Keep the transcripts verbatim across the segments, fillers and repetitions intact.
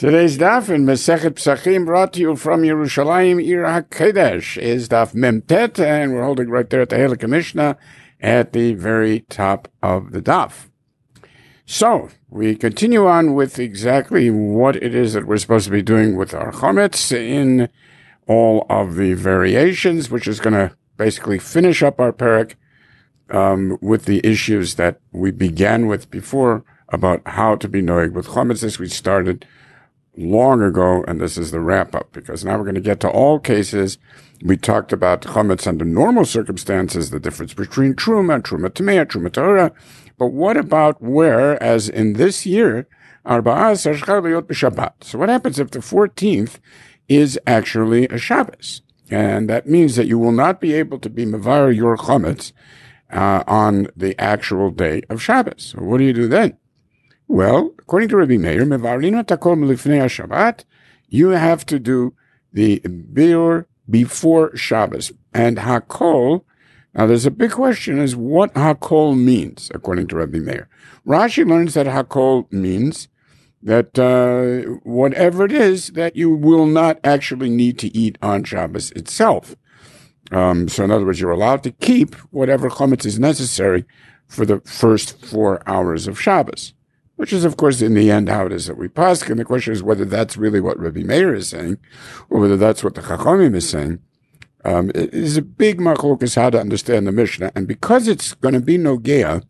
Today's daf in Masechet Psachim, brought to you from Yerushalayim, Ir HaKodesh, is daf Memtet, and we're holding right there at the Halakha Mishnah at the very top of the daf. So, we continue on with exactly what it is that we're supposed to be doing with our chametz in all of the variations, which is going to basically finish up our parak um, with the issues that we began with before about how to be noeg with chametz. This we started long ago, and this is the wrap-up, because now we're going to get to all cases. We talked about chametz under normal circumstances, the difference between truma, truma tamei, truma tahora. But what about where, as in this year, arba'ah shchar liot b'Shabbat? So what happens if the fourteenth is actually a Shabbos? And that means that you will not be able to be mevar your chametz uh, on the actual day of Shabbos. So what do you do then? Well, according to Rabbi Meir, mevarino takol melifnei Shabbat, you have to do the biur before Shabbos. And hakol, now there's a big question, is what hakol means, according to Rabbi Meir. Rashi learns that hakol means that uh, whatever it is that you will not actually need to eat on Shabbos itself. Um, so in other words, you're allowed to keep whatever chametz is necessary for the first four hours of Shabbos, which is, of course, in the end how it is that we pasuk. And the question is whether that's really what Rabbi Meir is saying, or whether that's what the Chachamim is saying. Um, it is a big machlokas how to understand the Mishnah, and because it's going to be nogea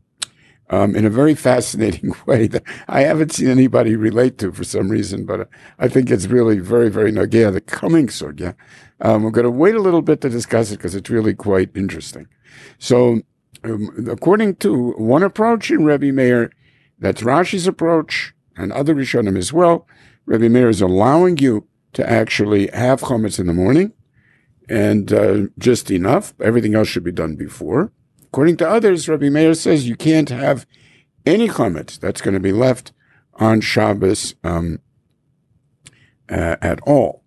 um, in a very fascinating way that I haven't seen anybody relate to for some reason, but I think it's really very, very nogea, the coming sugya. Um, we're going to wait a little bit to discuss it because it's really quite interesting. So, um, according to one approach in Rabbi Meir, that's Rashi's approach, and other Rishonim as well, Rabbi Meir is allowing you to actually have chametz in the morning, and uh, just enough. Everything else should be done before. According to others, Rabbi Meir says you can't have any chametz that's going to be left on Shabbos um, uh, at all.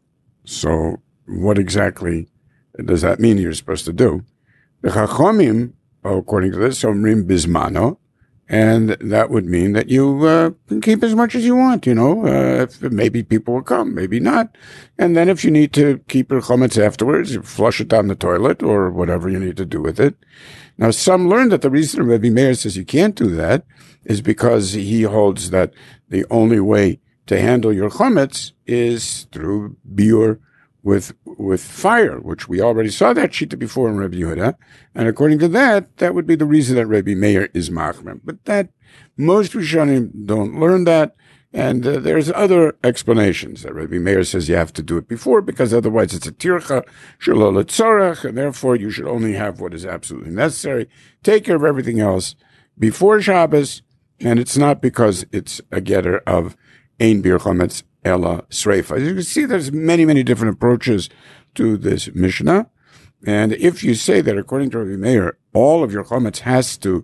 So what exactly does that mean you're supposed to do? The Chachamim, according to this, omrim bismano, and that would mean that you uh, can keep as much as you want, you know. Uh, if maybe people will come, maybe not. And then if you need to keep your chametz afterwards, you flush it down the toilet or whatever you need to do with it. Now, some learn that the reason Rabbi Meir says you can't do that is because he holds that the only way to handle your chametz is through biur with with fire, which we already saw that shita before in Rabbi Yehuda, and according to that, that would be the reason that Rabbi Meir is machmer. But that most Rishonim don't learn that, and uh, there's other explanations that Rabbi Meir says you have to do it before because otherwise it's a tircha shelo letzorach, and therefore you should only have what is absolutely necessary. Take care of everything else before Shabbos, and it's not because it's a getter of ein bir chametz ela sreifa. As you can see, there's many, many different approaches to this Mishnah. And if you say that, according to Rabbi Meir, all of your chametz has to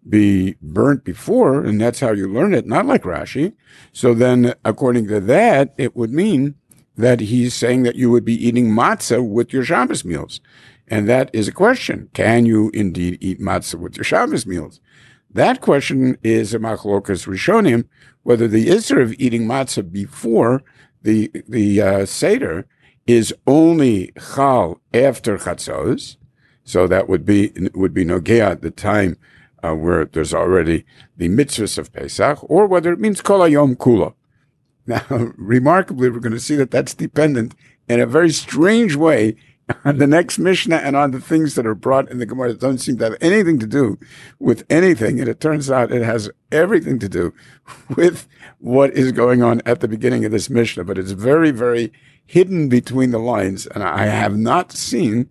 be burnt before, and that's how you learn it, not like Rashi, so then, according to that, it would mean that he's saying that you would be eating matzah with your Shabbos meals. And that is a question. Can you indeed eat matzah with your Shabbos meals? That question is a machlokas rishonim, whether the issur of eating matzah before the the uh, seder is only chal after chatzos, so that would be would be nogea at the time uh, where there's already the mitzvahs of Pesach, or whether it means kol hayom kula. Now, remarkably, we're going to see that that's dependent in a very strange way on the next Mishnah and on the things that are brought in the Gemara that don't seem to have anything to do with anything. And it turns out it has everything to do with what is going on at the beginning of this Mishnah. But it's very, very hidden between the lines. And I have not seen,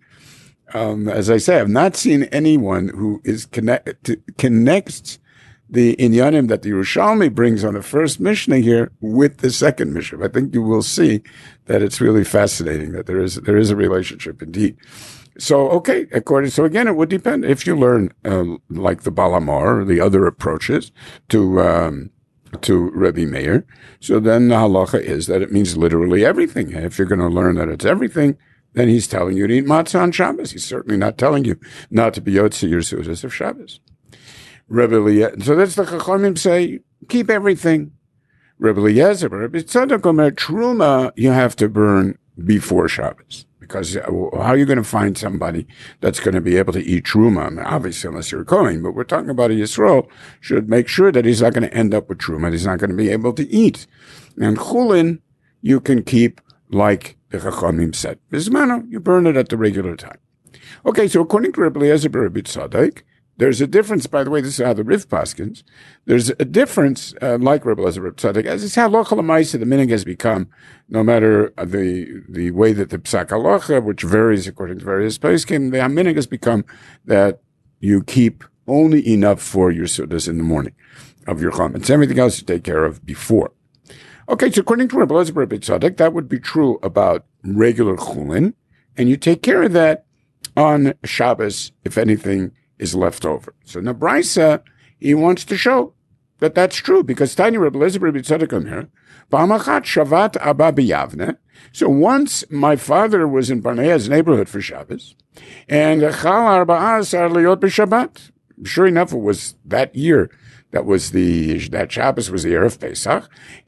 um, as I say, I've not seen anyone who is connect, to, connects the inyanim that the Yerushalmi brings on the first Mishnah here with the second Mishnah. I think you will see that it's really fascinating that there is there is a relationship indeed. So, okay, according so again, it would depend if you learn uh, like the Balamar or the other approaches to um, to Rabbi Meir. So then the halacha is that it means literally everything. If you're going to learn that it's everything, then he's telling you to eat matzah on Shabbos. He's certainly not telling you not to be yotze your seudas of Shabbos. Rebbe, so that's the Chachamim say, keep everything. Rebbe Eliezer, Rebbe Tzadok Omer, Truma, you have to burn before Shabbos. Because how are you going to find somebody that's going to be able to eat Truma? I mean, obviously, unless you're going, but we're talking about a Yisrael, should make sure that he's not going to end up with Truma. He's not going to be able to eat. And Chulin, you can keep like the Chachamim said. Bismano, you burn it at the regular time. Okay, so according to Rebbe Eliezer Rebbe Tzadok, there's a difference, by the way, this is how the Riv paskins. There's a difference, uh, like Rebbe Eliezer Rebbe Tzadok, as it's how Halacha L'maisa the minhag has become, no matter the the way that the Psak Halacha, which varies according to various poskim, the minhag has become that you keep only enough for your sudas in the morning of your chametz. Everything else you take care of before. Okay, so according to Rebbe Eliezer Rebbe Tzadok, that would be true about regular chulin, and you take care of that on Shabbos, if anything is left over. So now Brisa, he wants to show that that's true, because Tanya Rebbe Eliezer Rebbe Tzadok here, Ba'amachat Shavat Abba B'Yavne. So once my father was in Barnea's neighborhood for Shabbos, and Chal Arba'as Ar Liot B'Shabbat. Sure enough, it was that year. That was the, that Shabbos was the Erev Pesach,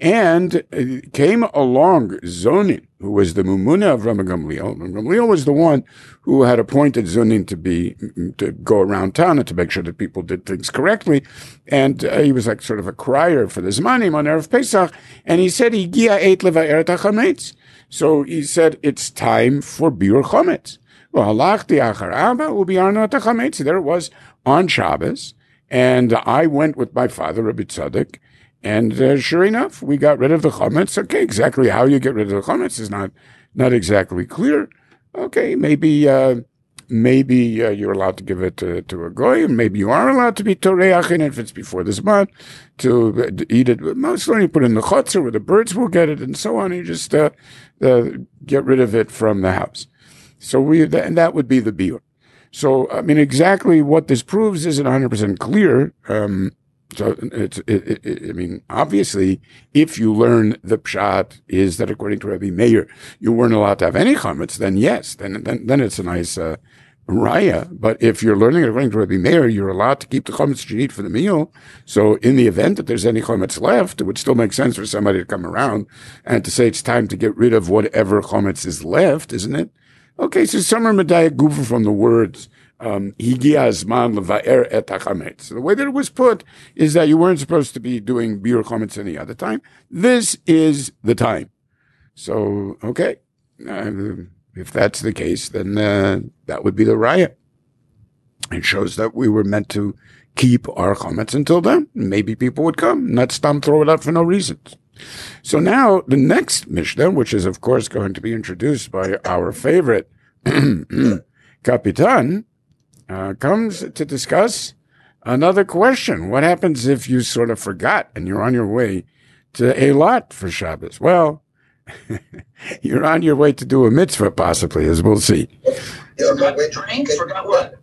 and came along Zonin, who was the Mumuna of Rama Gamliel. Gamliel was the one who had appointed Zonin to be, to go around town and to make sure that people did things correctly. And uh, he was like sort of a crier for the Zmanim on Erev Pesach. And he said, Higia eit leva'er tachametz. So he said, it's time for Biur Chometz. Well, halachti achar Abba ubiarno tachametz. There it was on Shabbos. And I went with my father, Rebbe Tzadok, and uh, sure enough, we got rid of the chametz. Okay, exactly how you get rid of the chametz is not not exactly clear. Okay, maybe uh, maybe uh, you're allowed to give it to, to a goy, and maybe you are allowed to be toreach in it if it's before the zman, to, to eat it. Most likely you put it in the chotzer where the birds will get it, and so on. You just uh, uh, get rid of it from the house. So we, and that would be the biur. So, I mean, exactly what this proves isn't one hundred percent clear. Um, so, it's, it, it, I mean, obviously, if you learn the pshat is that according to Rabbi Meir, you weren't allowed to have any chametz, then yes, then then, then it's a nice uh, raya. But if you're learning it according to Rabbi Meir, you're allowed to keep the chametz that you need for the meal. So, in the event that there's any chametz left, it would still make sense for somebody to come around and to say it's time to get rid of whatever chametz is left, isn't it? Okay, so some are medayek gufa from the words higia zman leva'er et hachametz. So the way that it was put is that you weren't supposed to be doing biur chametz any other time. This is the time. So okay, uh, if that's the case, then uh, that would be the raya. It shows that we were meant to keep our chametz until then. Maybe people would come, not stam throw it out for no reasons. So now the next Mishnah, which is of course going to be introduced by our favorite Kapitan, uh, comes to discuss another question. What happens if you sort of forgot and you're on your way to Eilat for Shabbos? Well, you're on your way to do a mitzvah possibly, as we'll see. Forgot to drink? Forgot what?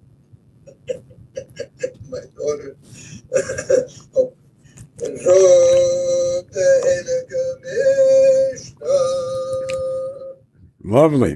My daughter. Oh. Lovely.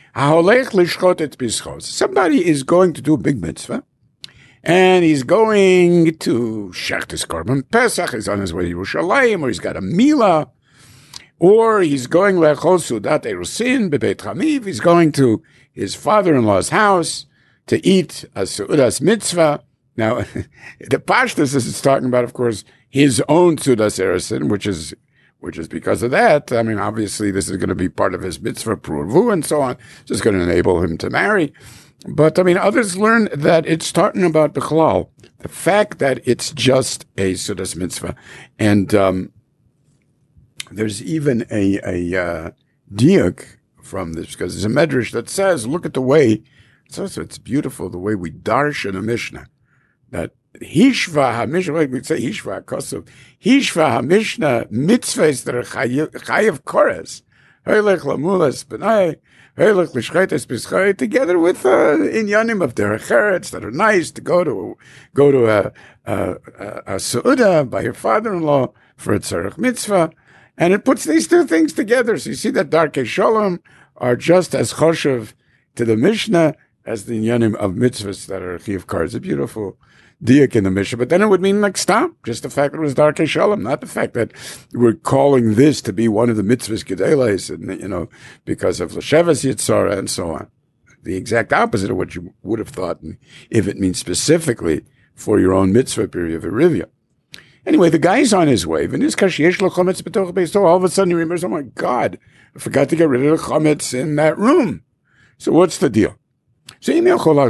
Somebody is going to do a big mitzvah, and he's going to Shechtes Korban Pesach. He's on his way to Yerushalayim, or he's got a Mila, or he's going Lechol Sudat Erusin Bebeit Chamiv. He's going to his father-in-law's house to eat a Sudas mitzvah. Now, the Pashtus is talking about, of course, his own Sudas Erusin, which is which is because of that. I mean, obviously, this is going to be part of his mitzvah pruvu and so on. Just going to enable him to marry. But, I mean, others learn that it's talking about Bechlal, the fact that it's just a Sudas mitzvah. And um, there's even a, a uh, diuk from this, because there's a medrash that says, look at the way, it's also, it's beautiful, the way we darshan a Mishnah. That Hishva HaMishnah, we say Hishva HaKosov, Hishva HaMishnah mitzvahs that are chayav kores, Heilech Lamulas B'nai, Heilech L'shchaites B'schai, together with uh, inyanim of derech eretz that are nice to go to go to a, a, a, a Seudah by your father-in-law for a tzarech mitzvah, and it puts these two things together. So you see that Darkei Shalom are just as choshev to the Mishnah as the inyanim of mitzvahs that are chayav kores. It's a beautiful diak in the Mishnah, but then it would mean like stop, just the fact that it was Darkei Shalom, not the fact that we're calling this to be one of the mitzvahs gedeles, and you know, because of L'Shevas Yitzhara and so on. The exact opposite of what you would have thought if it means specifically for your own mitzvah period of Rivia. Anyway, the guy's on his way. All of a sudden he remembers, oh my God, I forgot to get rid of the chametz in that room. So what's the deal? So if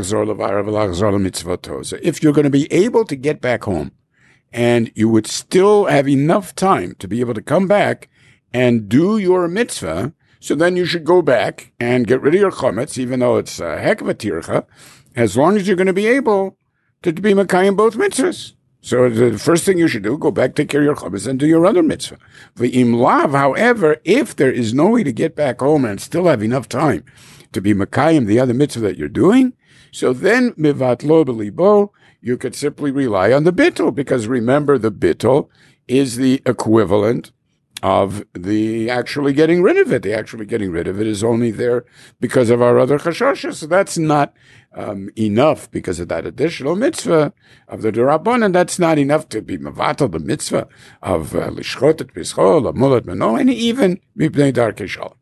you're going to be able to get back home and you would still have enough time to be able to come back and do your mitzvah, so then you should go back and get rid of your chametz, even though it's a heck of a tircha, as long as you're going to be able to be mekayim both mitzvahs. So the first thing you should do, go back, take care of your chametz, and do your other mitzvah. V'im lav, however, if there is no way to get back home and still have enough time to be mekayim the other mitzvah that you're doing, so then mivatlo b'libo, you could simply rely on the bittul, because remember, the bittul is the equivalent of the actually getting rid of it. The actually getting rid of it is only there because of our other chashashas. So that's not um, enough because of that additional mitzvah of the D'Rabbanan. That's not enough to be mevatel the mitzvah of lishchot et pischol, lamulat meno, and even mipnei darkei shalom.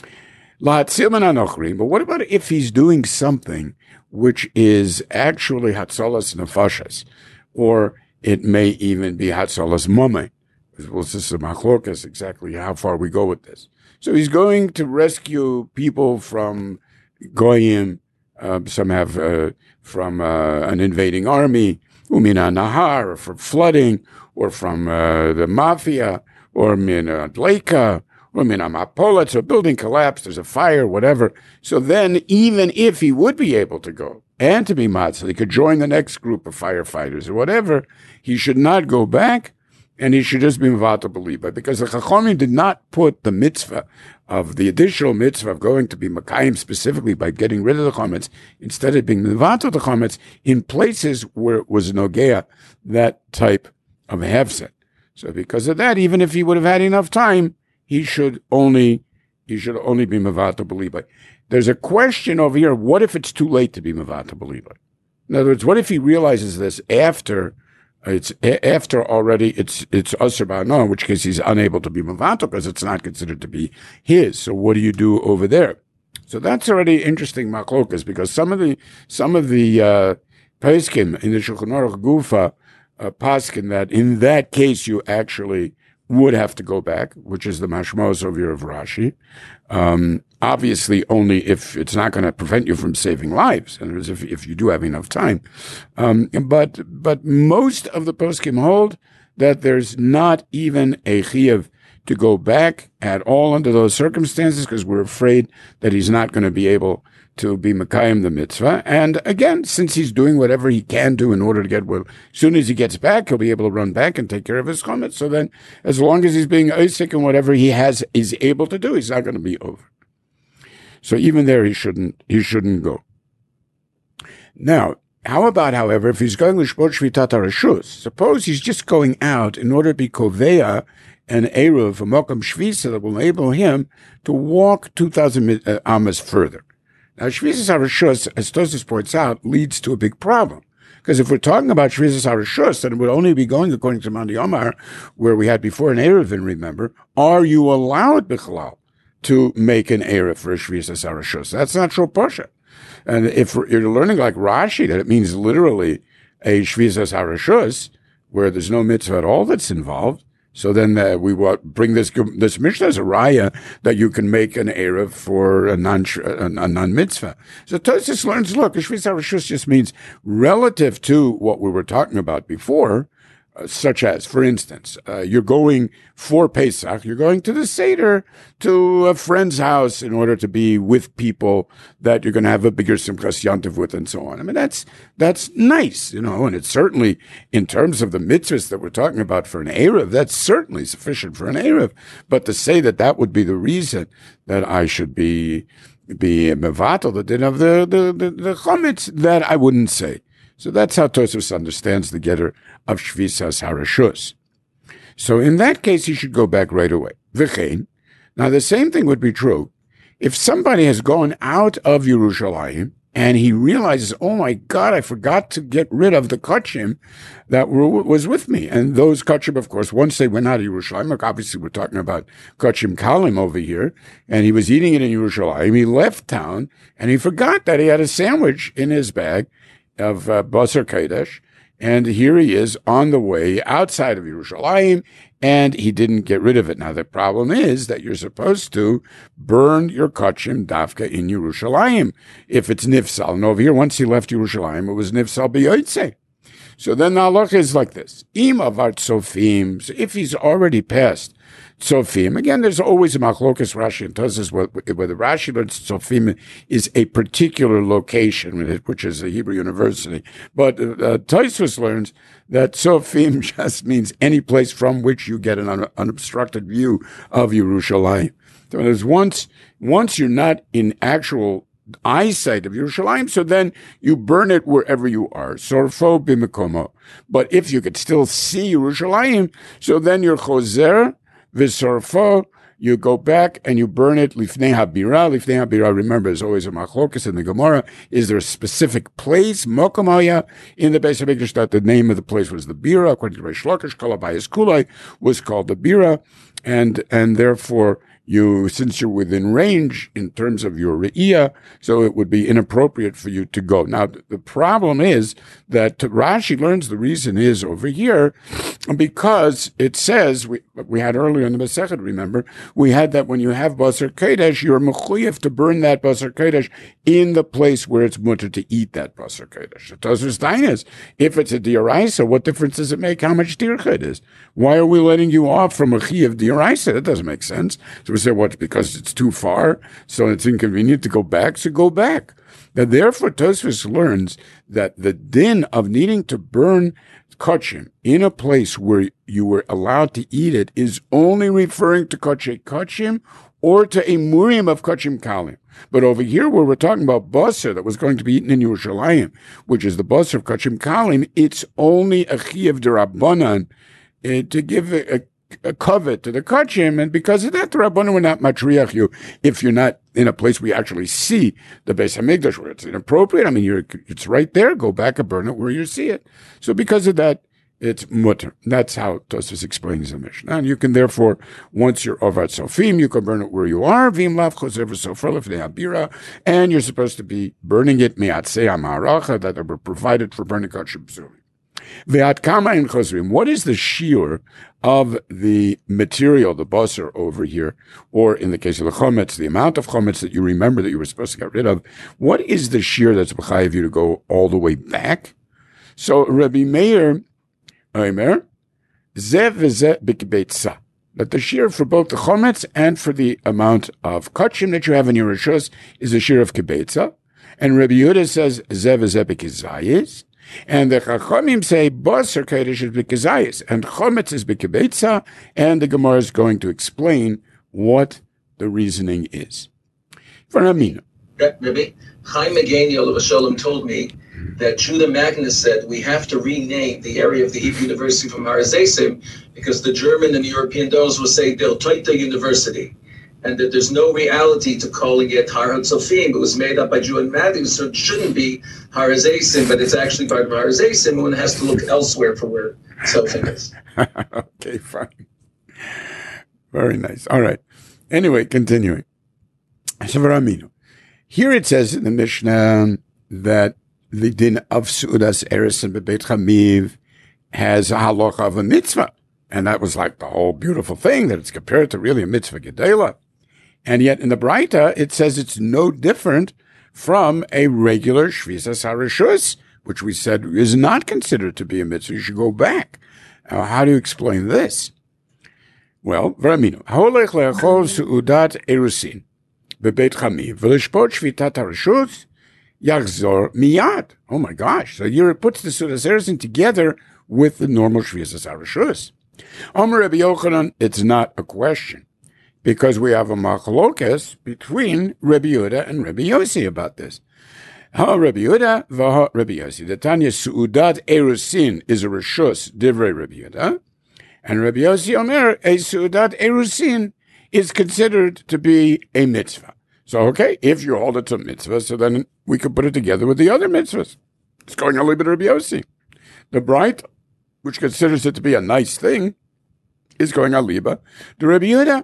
But what about if he's doing something which is actually hatzalas nefashas, or it may even be hatzalas mameh? Well, this is a machlokas, exactly how far we go with this. So he's going to rescue people from goyim. Uh, some have uh, from uh, an invading army, umina nahar, or from flooding, or from uh, the mafia, or mina dleika, or mina mapola. So a building collapsed, there's a fire, whatever. So then, even if he would be able to go and to be matzah, he could join the next group of firefighters or whatever, he should not go back. And he should just be mevatel b'liba, because the Chachamim did not put the mitzvah of the additional mitzvah of going to be makayim specifically by getting rid of the chametz, instead of being mevatel the chametz in places where it was nogea, that type of hefset. So because of that, even if he would have had enough time, he should only he should only be mevatel b'liba. There's a question over here: what if it's too late to be mevatel b'liba? In other words, what if he realizes this after? It's after already it's it's usher ba'ano, in which case he's unable to be mevatel because it's not considered to be his. So what do you do over there? So that's already interesting machlokas, because some of the some of the uh, poskim in the Shulchan Aruch Gufa uh, paskin that in that case you actually would have to go back, which is the mashmos over here of Rashi. Um, obviously, only if it's not going to prevent you from saving lives, and if if you do have enough time. Um, but but most of the poskim hold that there's not even a chiyuv to go back at all under those circumstances, because we're afraid that he's not going to be able to be Mekayim the mitzvah. And again, since he's doing whatever he can do in order to get, well, as soon as he gets back, he'll be able to run back and take care of his chametz. So then, as long as he's being Isaac and whatever he has is able to do, he's not going to be over. So even there, he shouldn't, he shouldn't go. Now, how about, however, if he's going Lishbot Shvitat HaRashus, suppose he's just going out in order to be Koveya an Eruv, a Mokum Shvisa, that will enable him to walk two thousand uh, amas further. Now, Shvisas HaRashus, as Tosfos points out, leads to a big problem. Because if we're talking about Shvisas HaRashus, then it would only be going according to Mandi Omar, where we had before an Eruvin, remember, are you allowed, Bichlal, to make an Eruv for a Shvisas HaRashus? That's not Shul Posha. And if you're learning like Rashi, that it means literally a Shvisas HaRashus, where there's no mitzvah at all that's involved, so then uh, we will bring this this Mishnah as a raya that you can make an Eruv for a non a, a non mitzvah. So Tosfos learns, look, a Shvisas HaRashus just means relative to what we were talking about before, uh, such as, for instance, uh, you're going for Pesach, you're going to the Seder, to a friend's house in order to be with people that you're going to have a bigger Simchas Yantiv with and so on. I mean, that's that's nice, you know, and it's certainly, in terms of the mitzvahs that we're talking about for an Eruv, that's certainly sufficient for an Eruv. But to say that that would be the reason that I should be be mevatel the din of the, the, the, the chametz, that I wouldn't say. So that's how Tosfos understands the getter of Shvisas HaRashus. So in that case, he should go back right away. V'chein. Now the same thing would be true if somebody has gone out of Yerushalayim And he realizes, oh my God, I forgot to get rid of the kachim that were, was with me. And those kachim, of course, once they went out of Yerushalayim, obviously we're talking about kachim kalim over here, and he was eating it in Yerushalayim. He left town, and he forgot that he had a sandwich in his bag of uh, Basar Kodesh. And here he is on the way outside of Yerushalayim, and he didn't get rid of it. Now, the problem is that you're supposed to burn your kachim dafka in Yerushalayim if it's nifsal. And over here, once he left Yerushalayim, it was nifsal b'yotzei. So then the halacha is like this. Im avar tzofim, so if he's already passed tzofim, again, there's always a machlokas Rashi and Tosfos whether Rashi learns tzofim is a particular location, which is a Hebrew university. But uh, Tosfos learns that tzofim just means any place from which you get an un- unobstructed view of Yerushalayim. So there's once, once you're not in actual eyesight of Yerushalayim, so then you burn it wherever you are. Sorfo b'mekomo. But if you could still see Yerushalayim, so then you're chozer v'sorfo, you go back and you burn it lifnei habira. Lifnei habira, remember, is always a machlokas in the Gemara. Is there a specific place, mokamaya, in the Beis HaMikdash that the name of the place was the bira? According to Reish Lakish, Kol Habayis Kulai was called the bira, and and therefore you, since you're within range in terms of your re'iyah, so it would be inappropriate for you to go. Now, the problem is that Rashi learns the reason is over here because it says, we, we had earlier in the Masechet, remember, we had that when you have Basar Kodesh, you're mechuyev to burn that Basar Kodesh in the place where it's mutter to eat that Basar Kodesh. The Tosfos Dayan is, if it's a dioraisa, what difference does it make how much tircha it is? Why are we letting you off from a chiyuv dioraisa? That doesn't make sense. So we say, what, because it's too far, so it's inconvenient to go back, so go back. Now, therefore, Tosfos learns that the din of needing to burn kachim in a place where you were allowed to eat it is only referring to kachim kachim or to a murim of kachim kalim. But over here, where we're talking about basar that was going to be eaten in Yerushalayim, which is the basar of kachim kalim, it's only a chiyuv d'Rabbanan uh, to give a, a a covet to the kachim, and because of that, the Rabbanan will not matriach you if you're not in a place where you actually see the Beis HaMikdash, where it's inappropriate. I mean, you're, it's right there. Go back and burn it where you see it. So because of that, it's mutter. That's how Tosfos explains the Mishnah. And you can therefore, once you're over at Sofim, you can burn it where you are. Vim lav choser v'sofer lefnei habira, and you're supposed to be burning it miatzei ha'ma'aracha that were provided for burning kachim psulim. Ve'at kama in chosrim. What is the shiur of the material, the basar over here, or in the case of the chometz, the amount of chometz that you remember that you were supposed to get rid of? What is the shiur that's b'chayev you to go all the way back? So Rabbi Meir, Omer, zeh v'zeh b'kibetza. That the shiur for both the chometz and for the amount of kachim that you have in your rishos is a shiur of kibetza. And Rabbi Yehuda says zeh v'zeh b'kizayis. And the Chachamim say Basar Kodesh is b'kizayis, and Chometz is b'kibetza, and the Gemara is going to explain what the reasoning is. For Amina. Rabbi, Chaim Magani Olav Shalom told me that Judah Magnus said we have to rename the area of the Hebrew University from Har HaZeisim because the German and the European donors will say Del Toita University, and that there's no reality to calling it Har HaTzofim. It was made up by Judah Magnus, so it shouldn't be Har HaZeisim, but it's actually part of Har HaZeisim, and one has to look elsewhere for where Tzofim is. Okay, fine. Very nice. All right. Anyway, continuing. Here it says in the Mishnah that the din of Su'udas Eres and Bebeit Chamiv has a halacha of a mitzvah. And that was like the whole beautiful thing, that it's compared to really a mitzvah gedela. And yet in the Braita, it says it's no different from a regular Shvisas HaRishus, which we said is not considered to be a mitzvah. You should go back. Now, how do you explain this? Well, V'raminu, ha'olech le'achol su'udat erusin, bebeit chamiv, v'lishpot shvitat HaRishus, yachzor miyad. Oh my gosh. So here it puts the Su'udas erusin together with the normal Shvisas HaRishus. Omer Rabbi Yochanan, it's not a question, because we have a machlokes between Rabbi Yehuda and Rabbi Yossi about this. Ha Rabbi Yehuda, v'ha Rabbi Yossi. The Tanya Su'udat Erusin is a reshus divrei Rabbi Yehuda, and Rabbi Yossi Omer, a Su'udat Erusin is considered to be a mitzvah. So, okay, if you hold it to mitzvah, so then we could put it together with the other mitzvahs. It's going a little bit of Rabbi Yossi. The Bright, which considers it to be a nice thing, is going aliba to Rabbi Yehuda.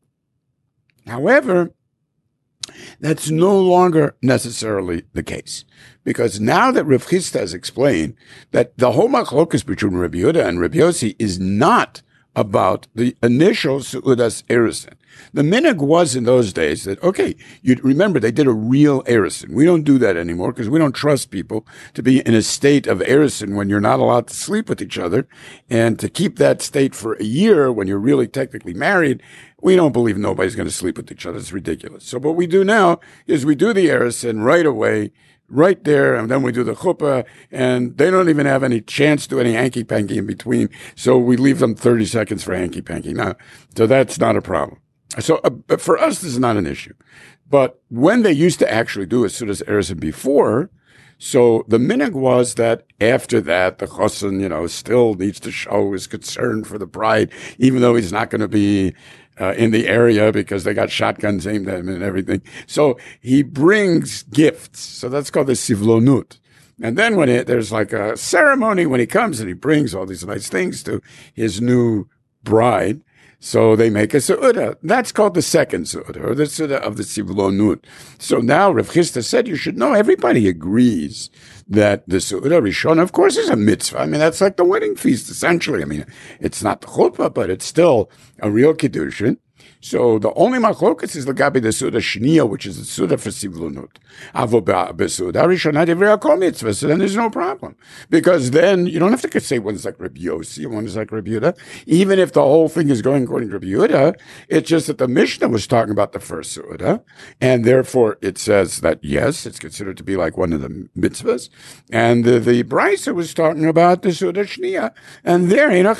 However, that's no longer necessarily the case, because now that Rav Chisda has explained that the whole machlokas between Rabbi Yehuda and Rabbi Yossi is not about the initial Su'udas Erusin. The minhag was in those days that, okay, you remember they did a real Erusin. We don't do that anymore because we don't trust people to be in a state of Erusin when you're not allowed to sleep with each other. And to keep that state for a year when you're really technically married, we don't believe nobody's going to sleep with each other. It's ridiculous. So what we do now is we do the Erusin right away, right there, and then we do the chuppah, and they don't even have any chance to do any hanky-panky in between, so we leave them thirty seconds for hanky-panky. Now, so that's not a problem. So uh, but for us, this is not an issue. But when they used to actually do as soon as Erusin before, so the minhag was that after that, the chassan, you know, still needs to show his concern for the bride, even though he's not going to be Uh, in the area because they got shotguns aimed at him and everything. So he brings gifts. So that's called the sivlonut. And then when it, there's like a ceremony when he comes and he brings all these nice things to his new bride. So they make a su'udah. That's called the second su'udah, or the su'udah of the sivlonut. So now Rav Chisda said, you should know, everybody agrees that the su'udah rishon, of course, is a mitzvah. I mean, that's like the wedding feast, essentially. I mean, it's not the chuppah, but it's still a real kiddushin. So the only machlokas is l'gabi the su'udah shniya, which is the su'udah for sivlonut. Avo b'su'udah rishonah divrei kol mitzvah. So then there's no problem. Because then you don't have to say one's like Rabbi Yossi, one is like Rabbi Yehuda. Even if the whole thing is going according to Rabbi Yehuda, it's just that the Mishnah was talking about the first su'udah, and therefore it says that, yes, it's considered to be like one of the mitzvahs. And the, the Brisa was talking about the su'udah shniya, and there, the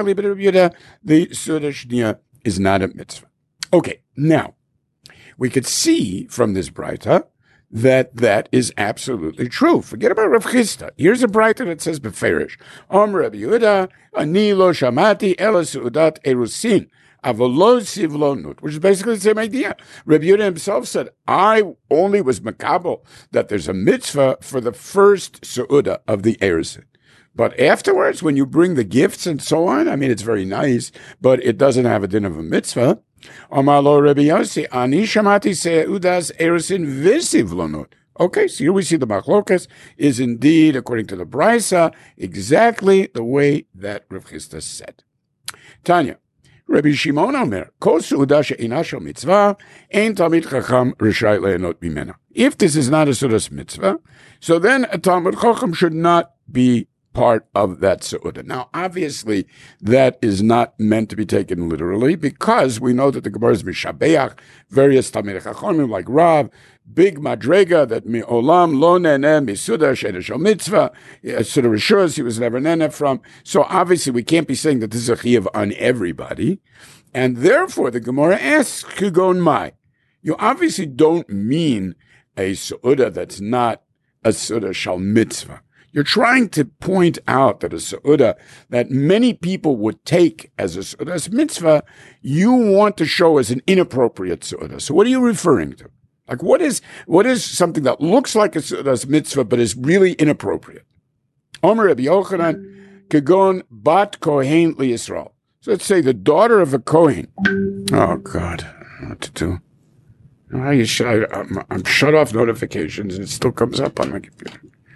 su'udah shniya is not a mitzvah. Okay, now, we could see from this Braita that that is absolutely true. Forget about Rav Chisda. Here's a Braita that says beferish, Om Rabbi Yehuda, ani lo shamati ela su'udat erusin, avolo sivlonut, which is basically the same idea. Rabbi Yehuda himself said, I only was makabel that there's a mitzvah for the first su'udah of the erusin. But afterwards, when you bring the gifts and so on, I mean, it's very nice, but it doesn't have a din of a mitzvah. Amalo Rabbi Yossi, ani shamati seudas erusin visivlonut. Okay, so here we see the machlokas is indeed, according to the Brisa, exactly the way that Rav Chisda said. Tanya, Rabbi Shimon Omer, kol seuda she'ina shel mitzvah, ein talmid chacham rishai lehenot mimena. If this is not a seudas mitzvah, so then a talmid chacham should not be part of that su'udah. Now, obviously, that is not meant to be taken literally because we know that the Gemara is mishabeach, various Talmidei Chachamim like Rav, big madrega that mi olam lo neneh misudah she'ena shel mitzvah, sudah rishus he was never neneh from. So obviously, we can't be saying that this is a chiyuv on everybody, and therefore the Gemara asks kugon mai. You obviously don't mean a su'udah that's not a su'udah shel mitzvah. You're trying to point out that a su'udah that many people would take as a su'udah as mitzvah, you want to show as an inappropriate su'udah. So what are you referring to? Like what is what is something that looks like a su'udah as mitzvah but is really inappropriate? Omer Rabbi Yochanan, Kegon bat Kohen li Yisrael. So let's say the daughter of a Kohen. Oh God, what to do? I, I'm, I'm shut off notifications and it still comes up on my computer.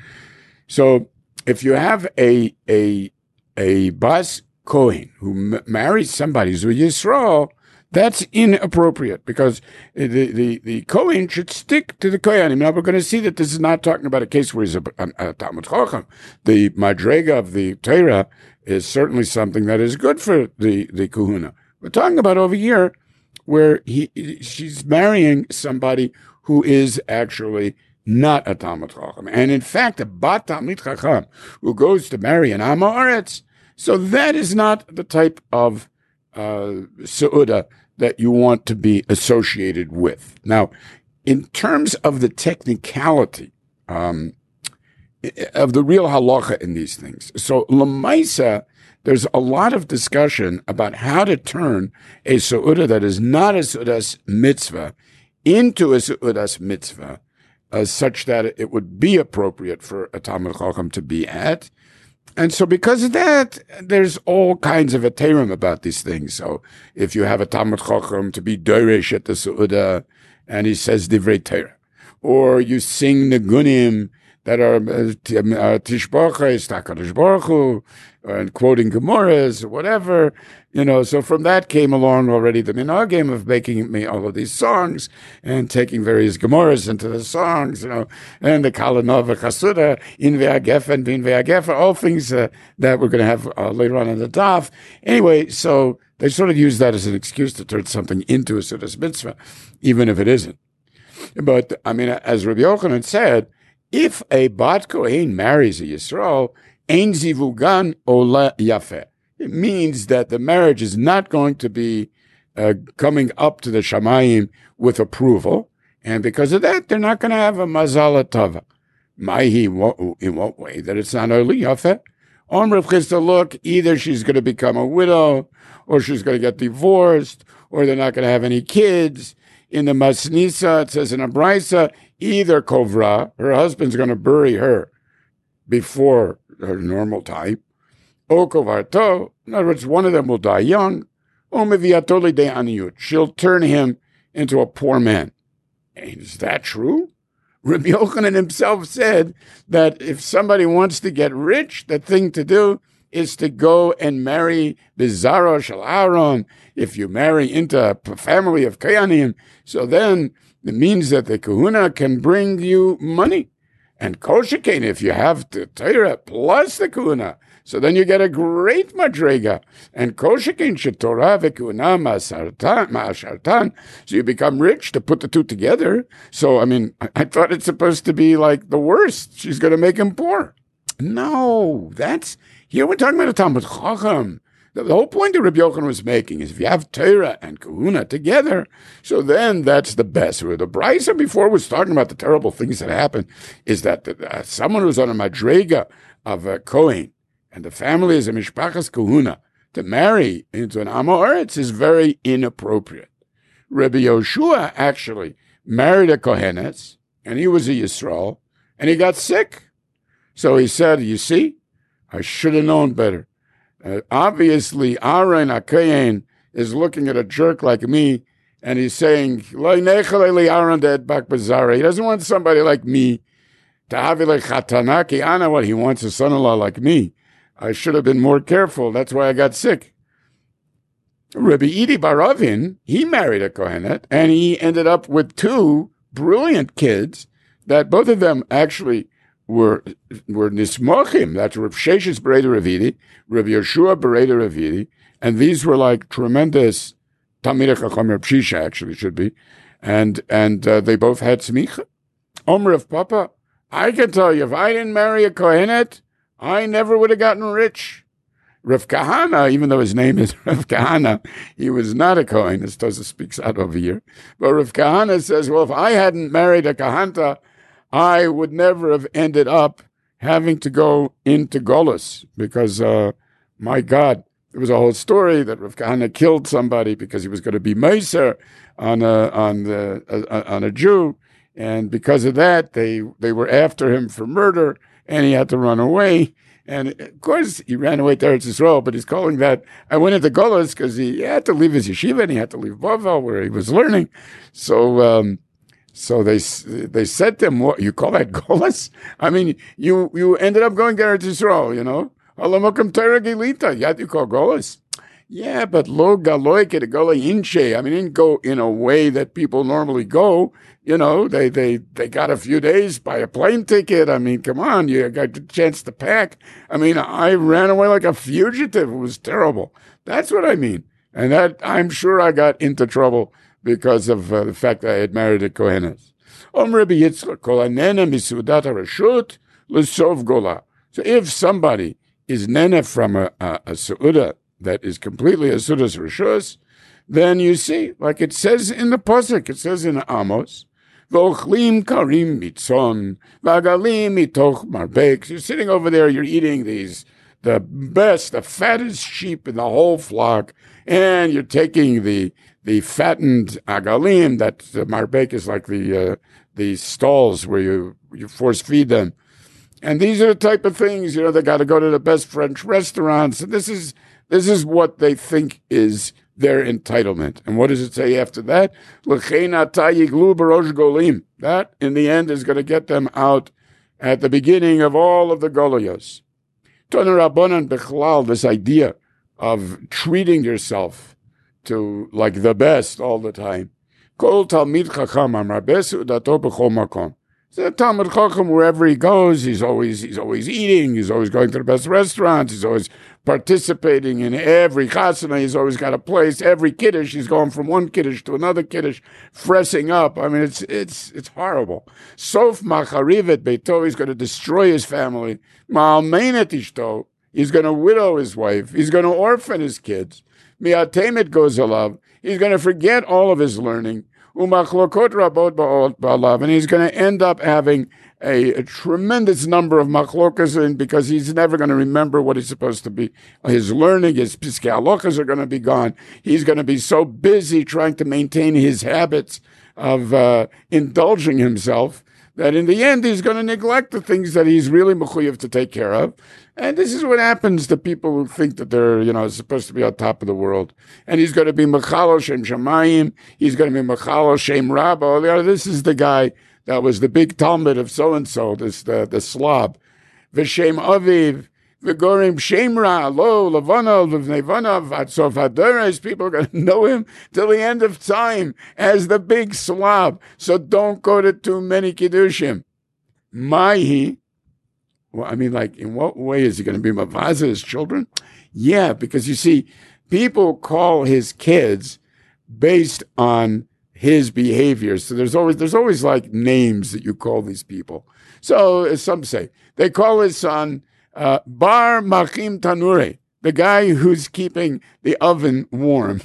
So if you have a a a bas Kohen who m- marries somebody who's a Yisrael, that's inappropriate because the, the, the Kohen should stick to the Kohen. Now we're going to see that this is not talking about a case where he's a, a, a Talmud Chacham. The Madrega of the Torah is certainly something that is good for the, the Kahuna. We're talking about over here where he she's marrying somebody who is actually not a Talmud Chacham. And in fact, a Bat Talmid Chacham who goes to marry an Am Haaretz. So that is not the type of uh, Su'udah that you want to be associated with. Now, in terms of the technicality um, of the real halacha in these things, so Lamaisa, there's a lot of discussion about how to turn a Su'udah that is not a Su'udah mitzvah into a Seudas mitzvah, uh, such that it would be appropriate for a Talmud Chacham to be at. And so because of that, there's all kinds of aterim about these things. So if you have a Talmud Chacham to be doresh at the Seudah, and he says divrei Torah, or you sing Negunim that are Tishbachas, Takadosh Baruch Hu, and quoting Gemaras, whatever, you know. So from that came along already the minhagim of making me all of these songs and taking various Gemaras into the songs, you know, and the Kalanova Chasuda, In Ve'agefa and Bin Ve'agefa, all things uh, that we're going to have uh, later on in the daf. Anyway, so they sort of use that as an excuse to turn something into a Seudas mitzvah, even if it isn't. But, I mean, as Rabbi Yochanan said, if a Bat Kohen marries a Yisrael, Ein Zivugan Ola Yafeh. It means that the marriage is not going to be uh, coming up to the Shamayim with approval, and because of that, they're not going to have a Mazal Tava. Maihi, in what way? That it's not Ola Yafeh? On Rav Chisda, look, either she's going to become a widow, or she's going to get divorced, or they're not going to have any kids. In the Masnisa, it says in a Braisa, either Kovra, her husband's going to bury her before her normal time, or Kovarto, in other words, one of them will die young, or Meviatoli de Aniyut, she'll turn him into a poor man. And is that true? Rabbi Yochanan himself said that if somebody wants to get rich, the thing to do is to go and marry Bizarro Shel Aaron. If you marry into a family of Kayanim, so then it means that the kahuna can bring you money. And Koshikain, if you have the Torah plus the kahuna, so then you get a great madrega. And Koshikain shetorah v'kahuna ma'ashartan, so you become rich to put the two together. So, I mean, I, I thought it's supposed to be like the worst. She's going to make him poor. No, that's, here we're talking about a Talmud Chacham. The, the whole point that Rabbi Yochanan was making is if you have Torah and Kahuna together, so then that's the best. Where the Brisa before was talking about the terrible things that happen, is that the, uh, someone who's on a madrega of a Kohen, and the family is a Mishpachas Kahuna, to marry into an Amoritz is very inappropriate. Rabbi Yoshua actually married a Kohenetz, and he was a Yisrael, and he got sick. So he said, you see, I should have known better. Uh, obviously, Aaron HaKohen is looking at a jerk like me, and he's saying, Lo nechalei Aaron dead bak bazara. He doesn't want somebody like me to have like chatanaki ana. What he wants a son-in-law like me. I should have been more careful. That's why I got sick. Rabbi Idi Baravin, he married a Kohenet, and he ended up with two brilliant kids that both of them actually were were nismochim. That's Rav Sheshes Bereda Ravidi, Rav Yeshua Bereda Ravidi, and these were like tremendous Talmidei Chacham. Rav Shisha actually should be, and and uh, they both had smicha. Omer of Papa, I can tell you, if I didn't marry a Kohenet, I never would have gotten rich. Rav Kahana, even though his name is Rav Kahana, he was not a Kohen. This doesn't speaks out over here. But Rav Kahana says, well, if I hadn't married a Kahanta, I would never have ended up having to go into Golus because, uh, my God, there was a whole story that Rav Kahana killed somebody because he was going to be Meiser on a, on the, uh, on a Jew. And because of that, they, they were after him for murder and he had to run away. And of course, he ran away to Eretz Yisrael, but he's calling that, I went into Golus because he had to leave his yeshiva and he had to leave Bavel where he was learning. So, um, So they they said to him, "What you call that Golus? I mean, you you ended up going to Eretz Yisrael, you know? Alamokum Torah Gilita. You had to call Golus. Yeah, but lo galoy ke golay inche. I mean, didn't go in a way that people normally go. You know, they they they got a few days, buy a plane ticket. I mean, come on, you got the chance to pack. I mean, I ran away like a fugitive. It was terrible. That's what I mean, and that I'm sure I got into trouble because of uh, the fact that I had married a Kohenet. Om Rabbi Yitzchak, kol hanena misudat harashut l'sov gola. So if somebody is nena from a, a, a Seudah that is completely a Seudas Rishus, then you see, like it says in the Pasuk, it says in Amos, V'ochlim karim mitzon, v'agalim mitoch marbek. You're sitting over there, you're eating these, the best, the fattest sheep in the whole flock, and you're taking the the fattened agalim, that uh, marbek is like the uh, the stalls where you, you force feed them. And these are the type of things, you know, they got to go to the best French restaurants. And this is, this is what they think is their entitlement. And what does it say after that? That, in the end, is going to get them out at the beginning of all of the Golios. This idea of treating yourself to like the best all the time. Kol Talmid Chacham Marbesu Dato B'chol Makom. So Talmid Chacham, wherever he goes, he's always he's always eating. He's always going to the best restaurants. He's always participating in every chasana. He's always got a place. Every kiddush, he's going from one kiddush to another kiddush, fressing up. I mean, it's it's it's horrible. Sof Macharivet Beito, he's going to destroy his family. Ma'almeinet Ishto, he's going to widow his wife. He's going to orphan his kids. Miatemet goes alav. He's going to forget all of his learning. Umachlokot rabot ba'alav, and he's going to end up having a, a tremendous number of machlokas, and because he's never going to remember what he's supposed to be. His learning, his piskei halachas are going to be gone. He's going to be so busy trying to maintain his habits of uh, indulging himself that in the end he's going to neglect the things that he's really mechuyev to take care of. And this is what happens to people who think that they're, you know, supposed to be on top of the world. And he's going to be mechalo shem shamayim. He's going to be mechalo shem rabba. This is the guy that was the big Talmud of so-and-so, this, the, the slob. V'shem aviv, v'gorim shem ra, lo, levanav, v'nevanav, atsof haderes. People are going to know him till the end of time as the big slob. So don't go to too many kiddushim. Mahi. Well, I mean, like, in what way is he going to be mavaza his children? Yeah, because you see, people call his kids based on his behavior. So there's always there's always like names that you call these people. So as some say, they call his son uh, Bar Machim Tanure, the guy who's keeping the oven warm.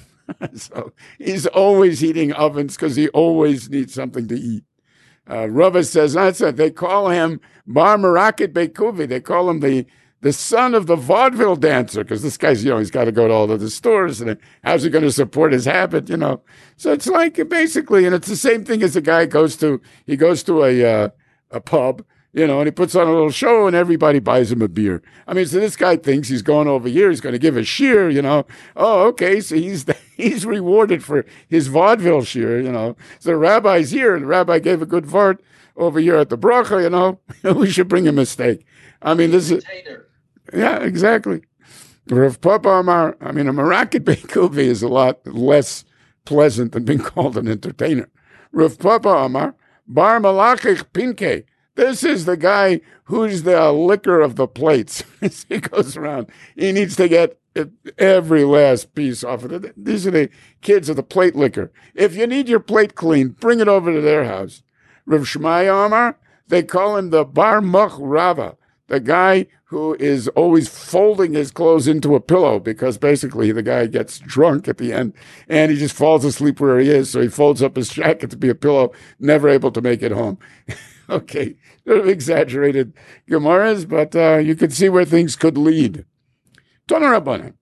So he's always heating ovens because he always needs something to eat. Uh, Rava says, that's it. They call him Bar Maraket Beikuvi. They call him the, the son of the vaudeville dancer, because this guy's, you know, he's got to go to all of the stores, and how's he going to support his habit, you know? So it's like, basically, and it's the same thing as the guy goes to, he goes to a, uh, a pub, you know, and he puts on a little show and everybody buys him a beer. I mean, so this guy thinks he's going over here, he's going to give a shear, you know. Oh, okay, so he's he's rewarded for his vaudeville shear, you know. So the rabbi's here, and the rabbi gave a good vart over here at the bracha, you know. We should bring him a steak. I mean, this is... Yeah, exactly. Rav Papa Amar, I mean, a Maraket Beikuvi is a lot less pleasant than being called an entertainer. Rav Papa Amar, Bar Malachich Pinke. This is the guy who's the liquor of the plates. He goes around. He needs to get every last piece off of it. These are the kids of the plate liquor. If you need your plate cleaned, bring it over to their house. Rav Shmai Amar, they call him the Bar Mach Rava, the guy who is always folding his clothes into a pillow, because basically the guy gets drunk at the end and he just falls asleep where he is. So he folds up his jacket to be a pillow, never able to make it home. Okay, sort of exaggerated Gemaras, but uh, you can see where things could lead. Tana Rabbanan.